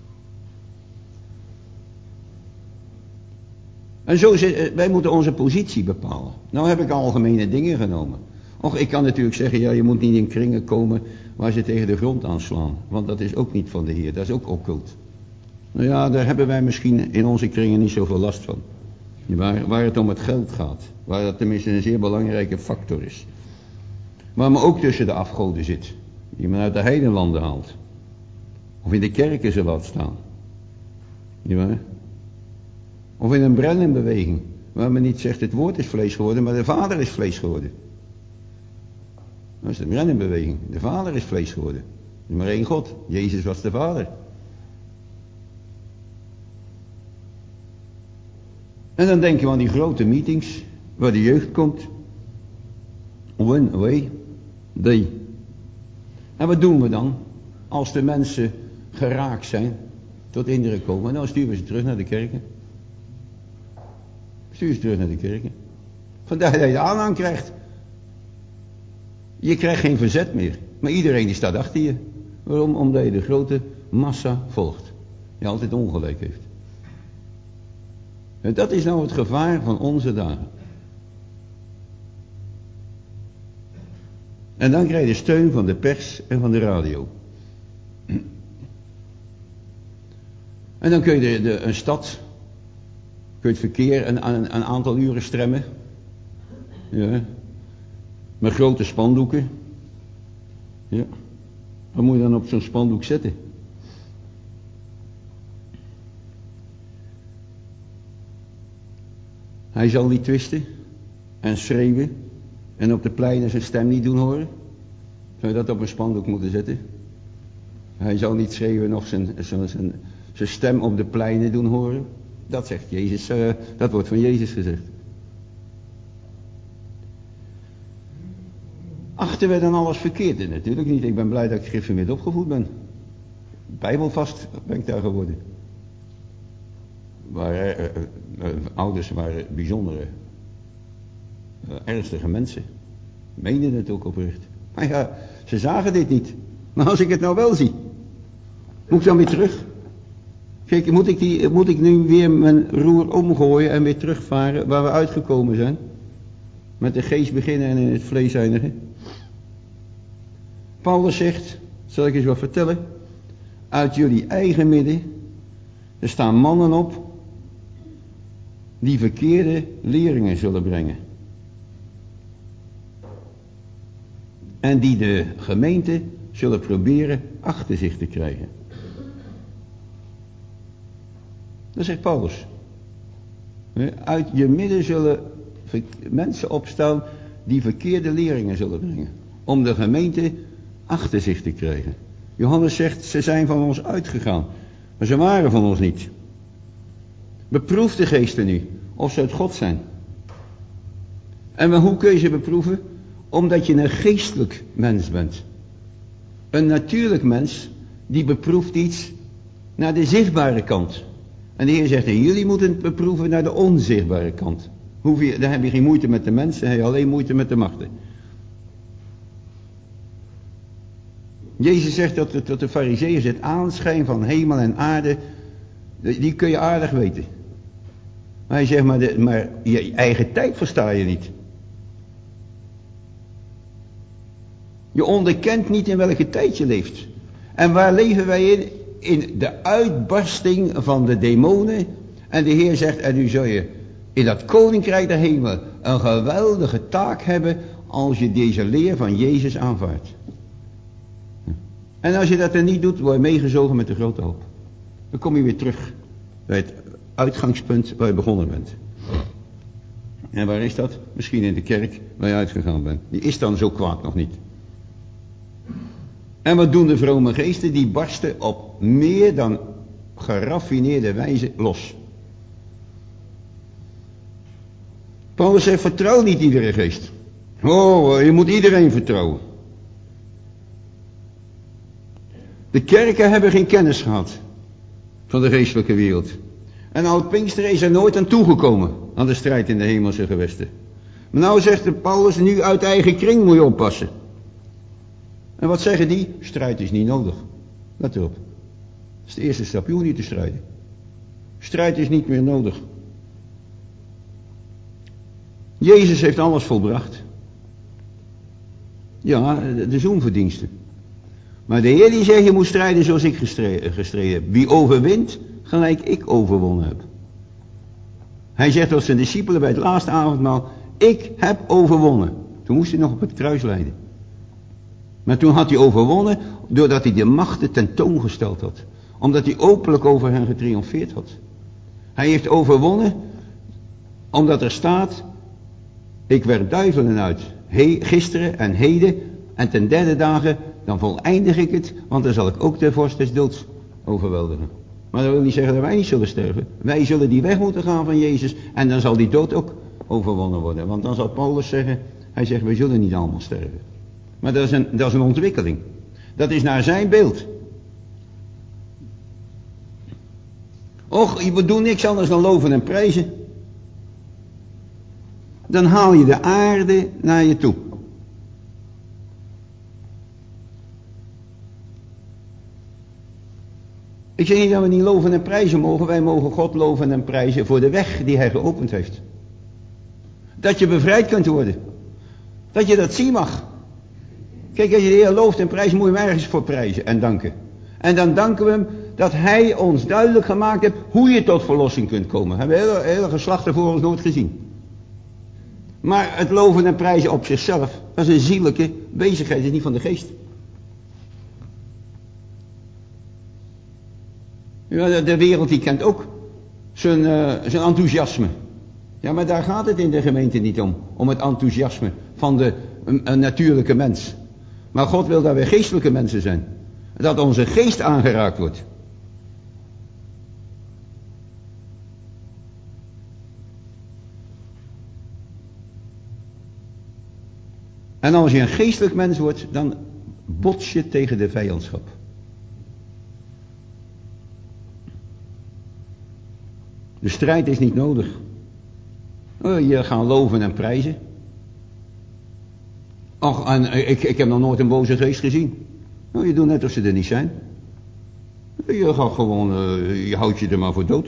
En zo zit, wij moeten onze positie bepalen. Nou heb ik algemene dingen genomen. Och, ik kan natuurlijk zeggen, ja, je moet niet in kringen komen waar ze tegen de grond aanslaan. Want dat is ook niet van de Heer, dat is ook occult. Nou ja, daar hebben wij misschien in onze kringen niet zoveel last van. Waar, waar het om het geld gaat. Waar dat tenminste een zeer belangrijke factor is. Waar men ook tussen de afgoden zit. Die men uit de heidenlanden haalt. Of in de kerken ze laat staan. Nietwaar? Of in een Brennan-beweging. Waar men niet zegt het woord is vlees geworden, maar de Vader is vlees geworden. Dat is de Brennan-beweging. De Vader is vlees geworden. Er is maar één God. Jezus was de Vader. En dan denken we aan die grote meetings, waar de jeugd komt. When, away, they. En wat doen we dan? Als de mensen geraakt zijn, tot indruk komen, dan sturen we ze terug naar de kerken. Stuur ze terug naar de kerken. Vandaar dat je de aanhang krijgt. Je krijgt geen verzet meer. Maar iedereen die staat achter je. Waarom? Omdat je de grote massa volgt. Die altijd ongelijk heeft. En dat is nou het gevaar van onze dagen. En dan krijg je de steun van de pers en van de radio. En dan kun je de, de, een stad, kun je het verkeer een, een, een aantal uren stremmen. Ja. Met grote spandoeken. Ja. Wat moet je dan op zo'n spandoek zetten? Hij zal niet twisten en schreeuwen en op de pleinen zijn stem niet doen horen. Zou je dat op een spandoek moeten zetten? Hij zal niet schreeuwen nog zijn, zijn, zijn, zijn stem op de pleinen doen horen. Dat zegt Jezus, uh, dat wordt van Jezus gezegd. Achten we dan alles verkeerd in? Natuurlijk niet. Ik ben blij dat ik gereformeerd opgevoed ben. Bijbelvast ben ik daar geworden. Waren, uh, uh, ouders waren bijzondere, uh, ernstige mensen. Meenden het ook oprecht. Maar ja, ze zagen dit niet. Maar als ik het nou wel zie, moet ik dan weer terug? Kijk, moet ik, die, moet ik nu weer mijn roer omgooien en weer terugvaren waar we uitgekomen zijn? Met de geest beginnen en in het vlees eindigen. Paulus zegt, zal ik eens wat vertellen, uit jullie eigen midden, er staan mannen op die verkeerde leringen zullen brengen. En die de gemeente zullen proberen achter zich te krijgen. Dat zegt Paulus. Uit je midden zullen mensen opstaan die verkeerde leringen zullen brengen. Om de gemeente achter zich te krijgen. Johannes zegt, ze zijn van ons uitgegaan. Maar ze waren van ons niet. Beproef de geesten nu, of ze uit God zijn. En hoe kun je ze beproeven? Omdat je een geestelijk mens bent. Een natuurlijk mens, die beproeft iets naar de zichtbare kant. En de Heer zegt, en jullie moeten het beproeven naar de onzichtbare kant. Hoef je, dan heb je geen moeite met de mensen, dan heb je alleen moeite met de machten. Jezus zegt dat, dat de farizeeërs het aanschijn van hemel en aarde, die kun je aardig weten. Maar hij zegt, maar, de, maar je eigen tijd versta je niet. Je onderkent niet in welke tijd je leeft. En waar leven wij in? In de uitbarsting van de demonen. En de Heer zegt, en nu zul je in dat koninkrijk der hemel een geweldige taak hebben als je deze leer van Jezus aanvaardt. En als je dat dan niet doet, word je meegezogen met de grote hoop. Dan kom je weer terug bij het uitgangspunt waar je begonnen bent. En waar is dat? Misschien in de kerk waar je uitgegaan bent. Die is dan zo kwaad nog niet. En wat doen de vrome geesten? Die barsten op meer dan geraffineerde wijze los. Paulus zegt, vertrouw niet iedere geest. Oh, je moet iedereen vertrouwen. De kerken hebben geen kennis gehad van de geestelijke wereld. En oud Pinkster is er nooit aan toegekomen, aan de strijd in de hemelse gewesten. Maar nou zegt de Paulus, nu uit eigen kring moet je oppassen. En wat zeggen die? Strijd is niet nodig. Let erop. Dat is de eerste stap, je hoeft niet te strijden. Strijd is niet meer nodig. Jezus heeft alles volbracht. Ja, de zoenverdiensten. Maar de Heer die zegt, je moet strijden zoals ik gestreden, gestreden heb. Wie overwint, gelijk ik overwonnen heb. Hij zegt tot zijn discipelen bij het laatste avondmaal, ik heb overwonnen. Toen moest hij nog op het kruis lijden. Maar toen had hij overwonnen, doordat hij de machten tentoongesteld had. Omdat hij openlijk over hen getriomfeerd had. Hij heeft overwonnen, omdat er staat, ik werp duivelen uit. He, gisteren en heden en ten derde dagen, dan voleindig ik het, want dan zal ik ook de vorst des doods overweldigen. Maar dat wil niet zeggen dat wij niet zullen sterven. Wij zullen die weg moeten gaan van Jezus en dan zal die dood ook overwonnen worden. Want dan zal Paulus zeggen, hij zegt, wij zullen niet allemaal sterven. Maar dat is een, dat is een ontwikkeling. Dat is naar zijn beeld. Och, we doen niks anders dan loven en prijzen. Dan haal je de aarde naar je toe. Ik zeg niet dat we niet loven en prijzen mogen. Wij mogen God loven en prijzen voor de weg die hij geopend heeft. Dat je bevrijd kunt worden. Dat je dat zien mag. Kijk, als je de Heer looft en prijst, moet je hem ergens voor prijzen en danken. En dan danken we hem dat hij ons duidelijk gemaakt heeft hoe je tot verlossing kunt komen. We hebben hele, hele geslachten voor ons nooit gezien. Maar het loven en prijzen op zichzelf, dat is een zielijke bezigheid, dat is niet van de geest. Ja, de, de wereld die kent ook zijn, uh, zijn enthousiasme. Ja, maar daar gaat het in de gemeente niet om, om het enthousiasme van de een, een natuurlijke mens. Maar God wil dat we geestelijke mensen zijn. Dat onze geest aangeraakt wordt. En als je een geestelijk mens wordt, dan bots je tegen de vijandschap. De strijd is niet nodig. Je gaat loven en prijzen. Ach, en ik, ik heb nog nooit een boze geest gezien. Nou, je doet net of ze er niet zijn. Je gaat gewoon, uh, je houdt je er maar voor dood.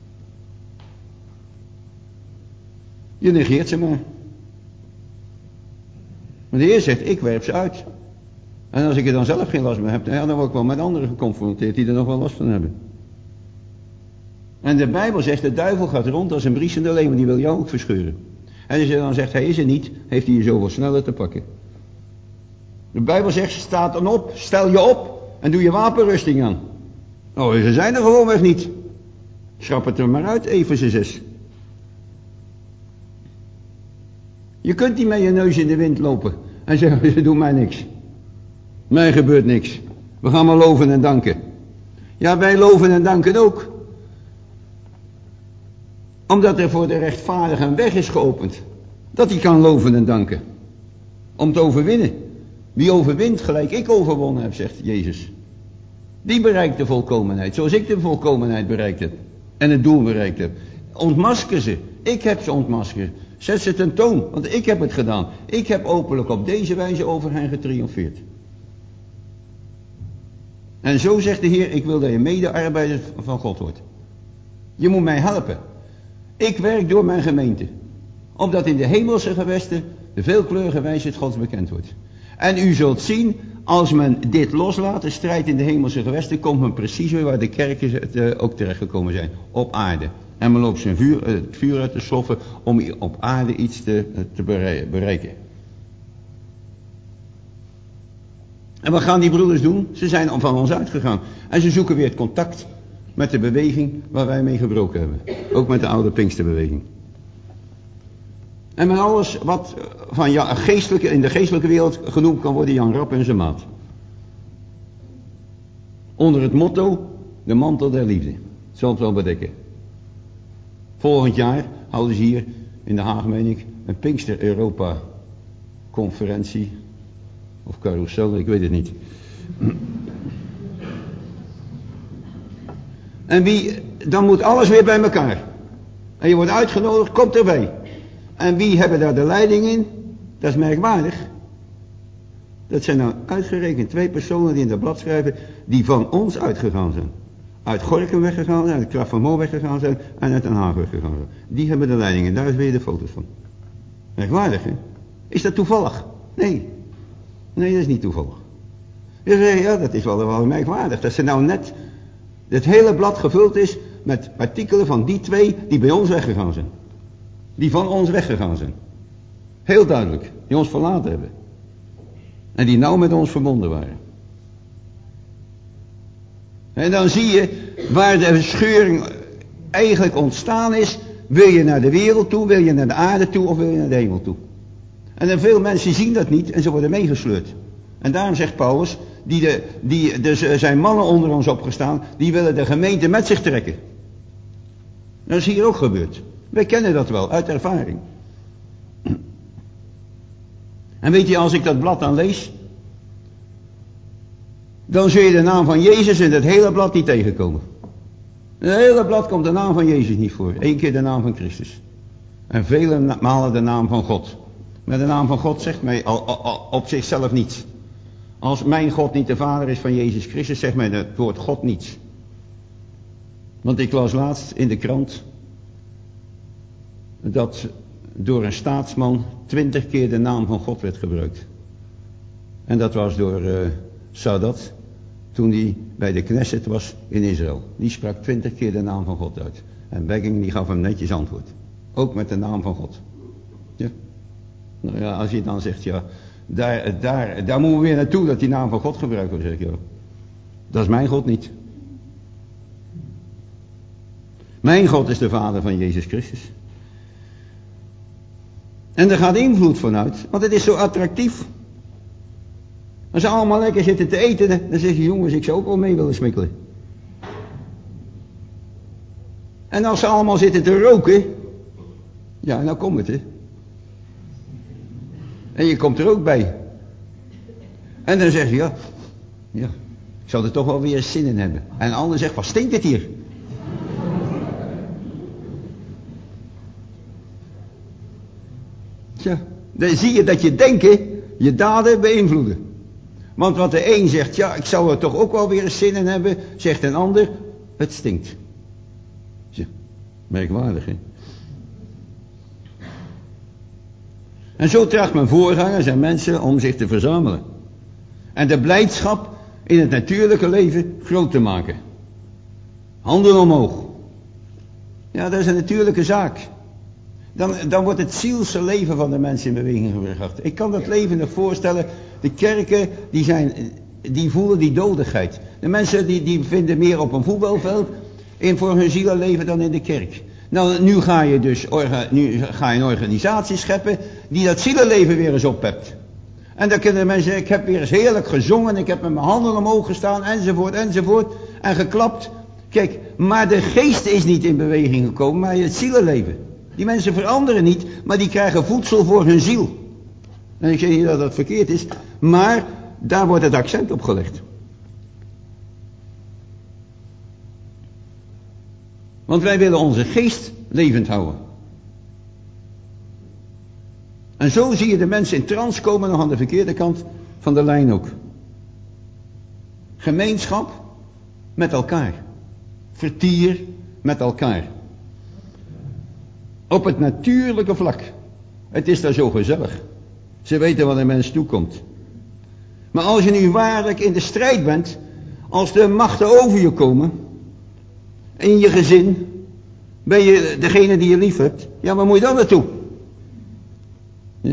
Je negeert ze maar. Maar de Heer zegt, ik werp ze uit. En als ik er dan zelf geen last meer heb, ja, dan word ik wel met anderen geconfronteerd die er nog wel last van hebben. En de Bijbel zegt, de duivel gaat rond als een briesende leeuw, die wil jou ook verscheuren. En als je dan zegt, hij is er niet, heeft hij je zoveel sneller te pakken. De Bijbel zegt, sta dan op, stel je op en doe je wapenrusting aan. Oh, ze zijn er gewoonweg niet. Schrap het er maar uit, Efeze zes. Je kunt niet met je neus in de wind lopen en zeggen, ze doen mij niks. Mij gebeurt niks. We gaan maar loven en danken. Ja, wij loven en danken ook. Omdat er voor de rechtvaardige een weg is geopend. Dat hij kan loven en danken. Om te overwinnen. Wie overwint gelijk ik overwonnen heb, zegt Jezus. Die bereikt de volkomenheid. Zoals ik de volkomenheid bereikt heb. En het doel bereikt heb. Ontmasker ze. Ik heb ze ontmaskerd. Zet ze ten toon. Want ik heb het gedaan. Ik heb openlijk op deze wijze over hen getriomfeerd. En zo zegt de Heer, ik wil dat je medearbeider van God wordt. Je moet mij helpen. Ik werk door mijn gemeente. Opdat in de hemelse gewesten de veelkleurige wijsheid Gods bekend wordt. En u zult zien, als men dit loslaat, de strijd in de hemelse gewesten, komt men precies weer waar de kerken ook terechtgekomen zijn. Op aarde. En men loopt zijn vuur, het vuur uit te sloffen om op aarde iets te, te bereiken. En wat gaan die broeders doen? Ze zijn van ons uitgegaan. En ze zoeken weer het contact met de beweging waar wij mee gebroken hebben. Ook met de oude Pinksterbeweging. En met alles wat van ja, geestelijke, in de geestelijke wereld genoemd kan worden Jan Rap en zijn maat. Onder het motto, de mantel der liefde. Zal het wel bedekken. Volgend jaar houden ze hier in Den Haag, meen ik, een Pinkster Europa conferentie. Of carousel, ik weet het niet. En wie, dan moet alles weer bij elkaar. En je wordt uitgenodigd, komt erbij. En wie hebben daar de leiding in? Dat is merkwaardig. Dat zijn nou uitgerekend twee personen die in dat blad schrijven, die van ons uitgegaan zijn. Uit Gorinchem weggegaan zijn, uit Kraf van Mo weggegaan zijn en uit Den Haag weggegaan zijn. Die hebben de leiding en daar is weer de foto's van. Merkwaardig, hè? Is dat toevallig? Nee. Nee, dat is niet toevallig. Je zegt, ja, dat is wel, wel merkwaardig. Dat ze nou net, het hele blad gevuld is met artikelen van die twee die bij ons weggegaan zijn. Die van ons weggegaan zijn. Heel duidelijk. Die ons verlaten hebben. En die nou met ons verbonden waren. En dan zie je waar de scheuring eigenlijk ontstaan is. Wil je naar de wereld toe, wil je naar de aarde toe of wil je naar de hemel toe? En dan veel mensen zien dat niet en ze worden meegesleurd. En daarom zegt Paulus, die de, die, er zijn mannen onder ons opgestaan, die willen de gemeente met zich trekken. Dat is hier ook gebeurd. Wij kennen dat wel, uit ervaring. En weet je, als ik dat blad dan lees, dan zul je de naam van Jezus in het hele blad niet tegenkomen. In het hele blad komt de naam van Jezus niet voor. Eén keer de naam van Christus. En vele malen de naam van God. Maar de naam van God zegt mij al, al, al, op zichzelf niets. Als mijn God niet de vader is van Jezus Christus, zegt mij het woord God niets. Want ik las laatst in de krant dat door een staatsman twintig keer de naam van God werd gebruikt. En dat was door uh, Sadat, toen hij bij de Knesset was in Israël. Die sprak twintig keer de naam van God uit. En Begin die gaf hem netjes antwoord. Ook met de naam van God. Ja. Nou ja, als je dan zegt, ja, daar, daar, daar moeten we weer naartoe dat die naam van God gebruikt wordt. Dan zeg ik, ja, dat is mijn God niet. Mijn God is de Vader van Jezus Christus. En er gaat invloed vanuit, want het is zo attractief. Als ze allemaal lekker zitten te eten, dan zeg je, jongens, ik zou ook wel mee willen smikkelen. En als ze allemaal zitten te roken, ja, nou komt het, hè. En je komt er ook bij. En dan zeg je, ja, ja, ik zou er toch wel weer eens zin in hebben. En de ander zegt, wat stinkt het hier? Ja, dan zie je dat je denken je daden beïnvloeden. Want wat de een zegt, ja, ik zou er toch ook wel weer eens zin in hebben, zegt een ander, het stinkt. Ja, merkwaardig, hè? En zo tracht men voorgangers en mensen om zich te verzamelen. En de blijdschap in het natuurlijke leven groot te maken. Handen omhoog. Ja, dat is een natuurlijke zaak. Dan, dan wordt het zielse leven van de mensen in beweging gebracht. Ik kan dat levendig voorstellen. De kerken, die, zijn, die voelen die dodigheid. De mensen die, die vinden meer op een voetbalveld in voor hun zielenleven dan in de kerk. Nou, nu ga je dus orga, nu ga je een organisatie scheppen die dat zielenleven weer eens oppept. En dan kunnen mensen zeggen, ik heb weer eens heerlijk gezongen, ik heb met mijn handen omhoog gestaan, enzovoort, enzovoort, en geklapt. Kijk, maar de geest is niet in beweging gekomen, maar het zielenleven. Die mensen veranderen niet, maar die krijgen voedsel voor hun ziel. En ik zeg niet dat dat verkeerd is, maar daar wordt het accent op gelegd. Want wij willen onze geest levend houden. En zo zie je de mensen in trance komen, nog aan de verkeerde kant van de lijn ook. Gemeenschap met elkaar. Vertier met elkaar. Op het natuurlijke vlak. Het is daar zo gezellig. Ze weten wat een mens toekomt. Maar als je nu waarlijk in de strijd bent, als de machten over je komen, in je gezin, ben je degene die je lief hebt, ja, waar moet je dan naartoe? Ja,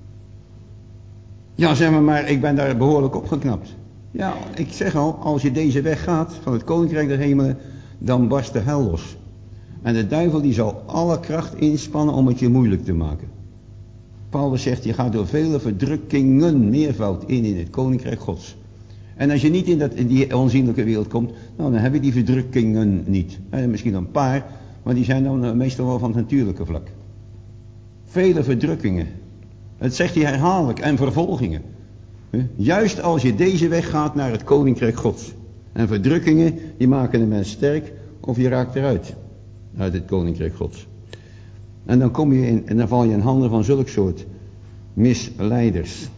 ja zeg maar, maar ik ben daar behoorlijk opgeknapt. Ja, ik zeg al, als je deze weg gaat, van het koninkrijk der hemelen, dan barst de hel los. En de duivel die zal alle kracht inspannen om het je moeilijk te maken. Paulus zegt, je gaat door vele verdrukkingen meervoud in in het koninkrijk gods. En als je niet in, dat, in die onzienlijke wereld komt, nou, dan heb je die verdrukkingen niet. En misschien een paar, maar die zijn dan meestal wel van het natuurlijke vlak. Vele verdrukkingen. Het zegt hij herhaaldelijk. En vervolgingen. Juist als je deze weg gaat naar het koninkrijk gods. En verdrukkingen, die maken de mens sterk of je raakt eruit. Uit het koninkrijk gods. En dan kom je in, en dan val je in handen van zulk soort misleiders.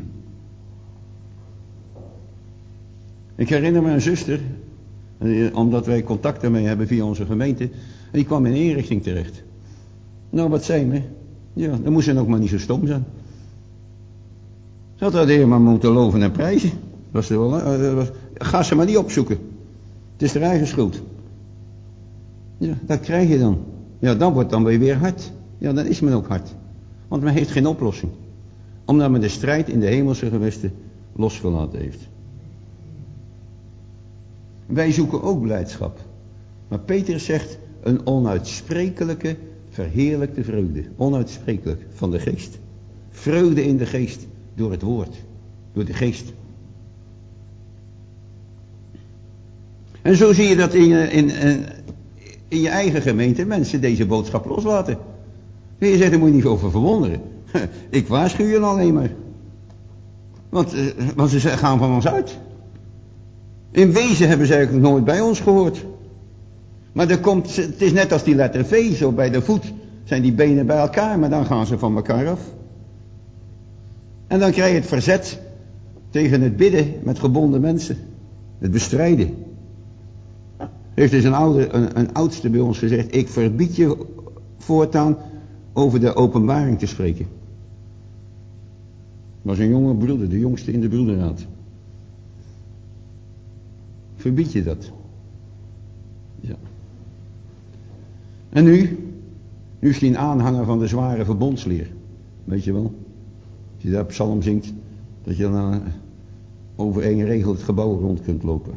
Ik herinner me een zuster, omdat wij contact ermee hebben via onze gemeente, en die kwam in één richting terecht. Nou, wat zei me? Ja, dan moest ze ook maar niet zo stom zijn. Ze had dat heer maar moeten loven en prijzen. Was er wel, uh, was, ga ze maar niet opzoeken. Het is haar eigen schuld. Ja, dat krijg je dan. Ja, dan wordt dan weer hard. Ja, dan is men ook hard. Want men heeft geen oplossing. Omdat men de strijd in de hemelse gewesten losgelaten heeft. Wij zoeken ook blijdschap. Maar Petrus zegt een onuitsprekelijke, verheerlijkte vreugde. Onuitsprekelijk van de geest. Vreugde in de geest door het woord. Door de geest. En zo zie je dat in je, in, in, in je eigen gemeente mensen deze boodschap loslaten. En je zegt, daar moet je niet over verwonderen. Ik waarschuw je alleen maar. Want, want ze gaan van ons uit. In wezen hebben ze eigenlijk nooit bij ons gehoord. Maar er komt, het is net als die letter V, zo bij de voet zijn die benen bij elkaar, maar dan gaan ze van elkaar af. En dan krijg je het verzet tegen het bidden met gebonden mensen. Het bestrijden. Heeft dus een, oude, een, een oudste bij ons gezegd, ik verbied je voortaan over de openbaring te spreken. Was een jonge broeder, de jongste in de broederraad. verbied je dat. Ja. En nu? Nu is hij een aanhanger van de zware verbondsleer. Weet je wel? Als je daar psalm zingt, dat je dan uh, over één regel het gebouw rond kunt lopen.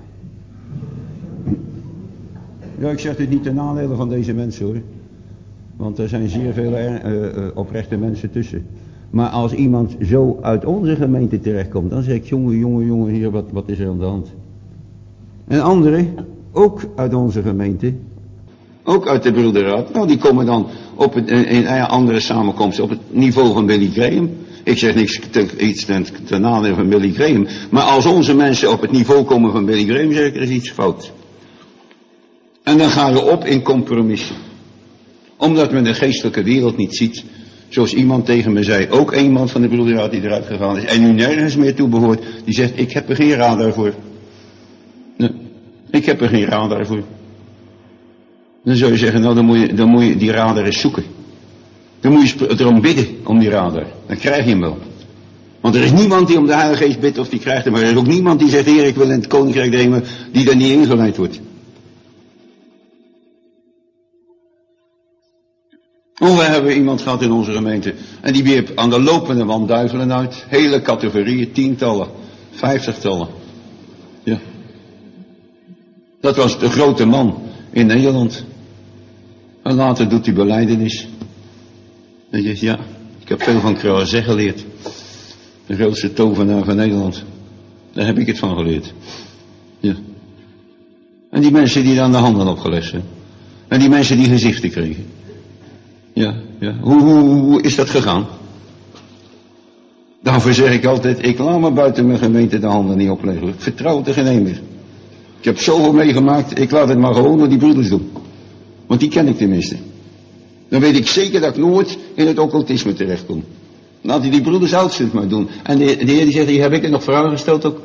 Ja, ik zeg dit niet ten nadele van deze mensen hoor. Want er zijn zeer veel uh, uh, oprechte mensen tussen. Maar als iemand zo uit onze gemeente terechtkomt, dan zeg ik, jongen, jongen, jongen, hier, wat, wat is er aan de hand? En anderen, ook uit onze gemeente, ook uit de broederraad, nou die komen dan op het, in, in andere samenkomsten op het niveau van Billy Graham. Ik zeg niks ten, iets ten, ten nadele van Billy Graham, maar als onze mensen op het niveau komen van Billy Graham, zeg ik, er is iets fout. En dan gaan we op in compromissen. Omdat men de geestelijke wereld niet ziet. Zoals iemand tegen me zei, ook iemand van de broederraad die eruit gegaan is en nu nergens meer toe behoort, die zegt, ik heb er geen radar voor. Nee, ik heb er geen radar voor. Dan zou je zeggen, nou dan moet je, dan moet je die radar eens zoeken. Dan moet je erom bidden, om die radar. Dan krijg je hem wel. Want er is niemand die om de Heilige Geest bidt of die krijgt hem. Maar er is ook niemand die zegt, Heer, ik wil in het koninkrijk nemen, die daar niet ingeleid wordt. Of we hebben iemand gehad in onze gemeente. En die wierp aan de lopende wand duivelen uit. Hele categorieën, tientallen, vijftigtallen. Ja. Dat was de grote man in Nederland. En later doet hij belijdenis. En je zegt, ja, ik heb veel van Crozet geleerd. De grootste tovenaar van Nederland. Daar heb ik het van geleerd. Ja. En die mensen die dan de handen opgelegd zijn. En die mensen die gezichten kregen. Ja, ja. Hoe, hoe, hoe is dat gegaan? Daarvoor zeg ik altijd, ik laat me buiten mijn gemeente de handen niet opleggen. Ik vertrouw het er geen een meer. Ik heb zoveel meegemaakt, ik laat het maar gewoon door die broeders doen. Want die ken ik tenminste. Dan weet ik zeker dat ik nooit in het occultisme terechtkom. Laat die, die broeders oudstens maar doen. En de, de heer die zegt, hier heb ik het nog vragen gesteld ook.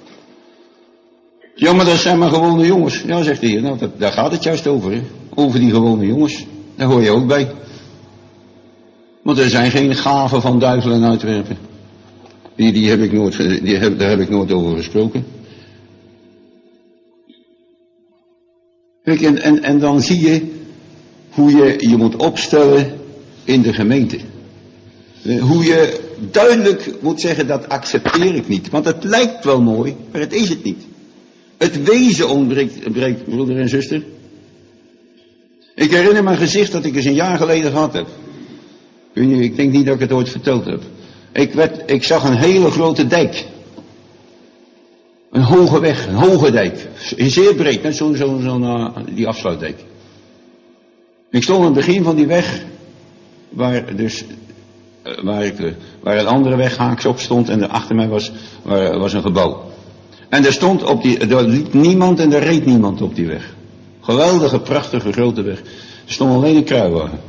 Ja, maar dat zijn maar gewone jongens. Ja, zegt de heer, nou, dat, daar gaat het juist over, hè. Over die gewone jongens. Daar hoor je ook bij. Want er zijn geen gaven van duivelen uitwerpen. Die, die heb ik nooit, die heb, daar heb ik nooit over gesproken. Kijk, en, en, en dan zie je hoe je je moet opstellen in de gemeente. Hoe je duidelijk moet zeggen, dat accepteer ik niet. Want het lijkt wel mooi, maar het is het niet. Het wezen ontbreekt, ontbreekt, broeder en zuster. Ik herinner me een gezicht dat ik eens een jaar geleden gehad heb. Ik denk niet dat ik het ooit verteld heb. Ik, werd, ik zag een hele grote dijk. Een hoge weg, een hoge dijk. Zeer breed, net zo'n zo, zo, uh, die afsluitdijk. Ik stond aan het begin van die weg, waar dus, uh, waar, ik, uh, waar een andere weg haaks op stond en achter mij was, waar, was een gebouw. En er stond op die, er liep niemand en er reed niemand op die weg. Geweldige, prachtige, grote weg. Er stond alleen een kruiwagen.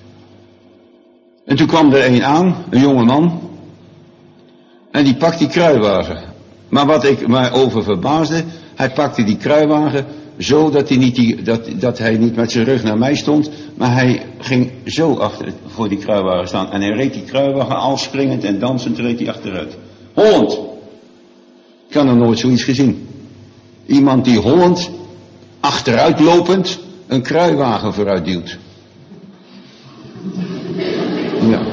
En toen kwam er een aan, een jonge man. En die pakt die kruiwagen. Maar wat ik mij over verbaasde, hij pakte die kruiwagen zo dat hij niet, die, dat, dat hij niet met zijn rug naar mij stond. Maar hij ging zo achter voor die kruiwagen staan. En hij reed die kruiwagen al springend en dansend reed hij achteruit. Hollend. Ik had nog nooit zoiets gezien. Iemand die hollend, achteruitlopend, een kruiwagen vooruit duwt. Ja.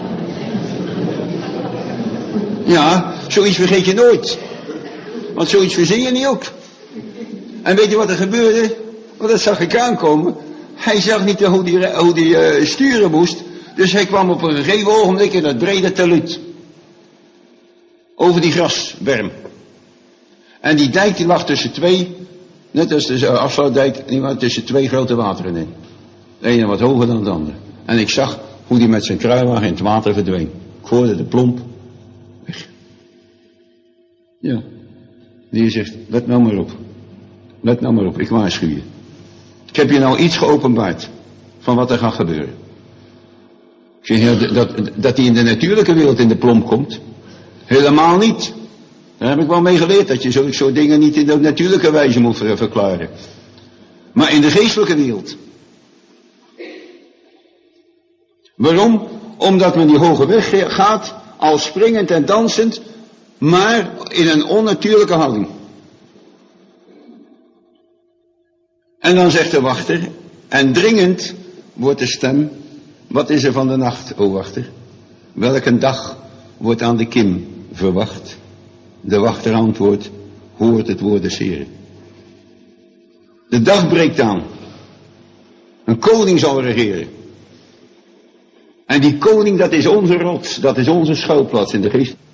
Ja, zoiets vergeet je nooit. Want zoiets verzin je niet op. En weet je wat er gebeurde? Want dat zag ik aankomen. Hij zag niet hoe die, hoe die uh, sturen moest. Dus hij kwam op een gegeven ogenblik in dat brede talud. Over die grasberm. En die dijk die lag tussen twee, net als de uh, afsluitdijk, die lag tussen twee grote wateren in. De ene wat hoger dan de andere. En ik zag hoe die met zijn kruiwagen in het water verdween. Ik hoorde de plomp. Weg. Ja. Die zegt, let nou maar op. Let nou maar op, ik waarschuw je. Ik heb je nou iets geopenbaard van wat er gaat gebeuren. Ik zeg, ja, dat, dat hij in de natuurlijke wereld in de plomp komt. Helemaal niet. Daar heb ik wel mee geleerd, dat je zo'n soort dingen niet in de natuurlijke wijze moet verklaren. Maar in de geestelijke wereld. Waarom? Omdat men die hoge weg gaat, al springend en dansend, maar in een onnatuurlijke houding. En dan zegt de wachter, en dringend wordt de stem, wat is er van de nacht, o wachter? Welke dag wordt aan de kim verwacht? De wachter antwoordt, hoort het woord des Heren. De dag breekt aan. Een koning zal regeren. En die koning, dat is onze rots, dat is onze schuilplaats in de geest.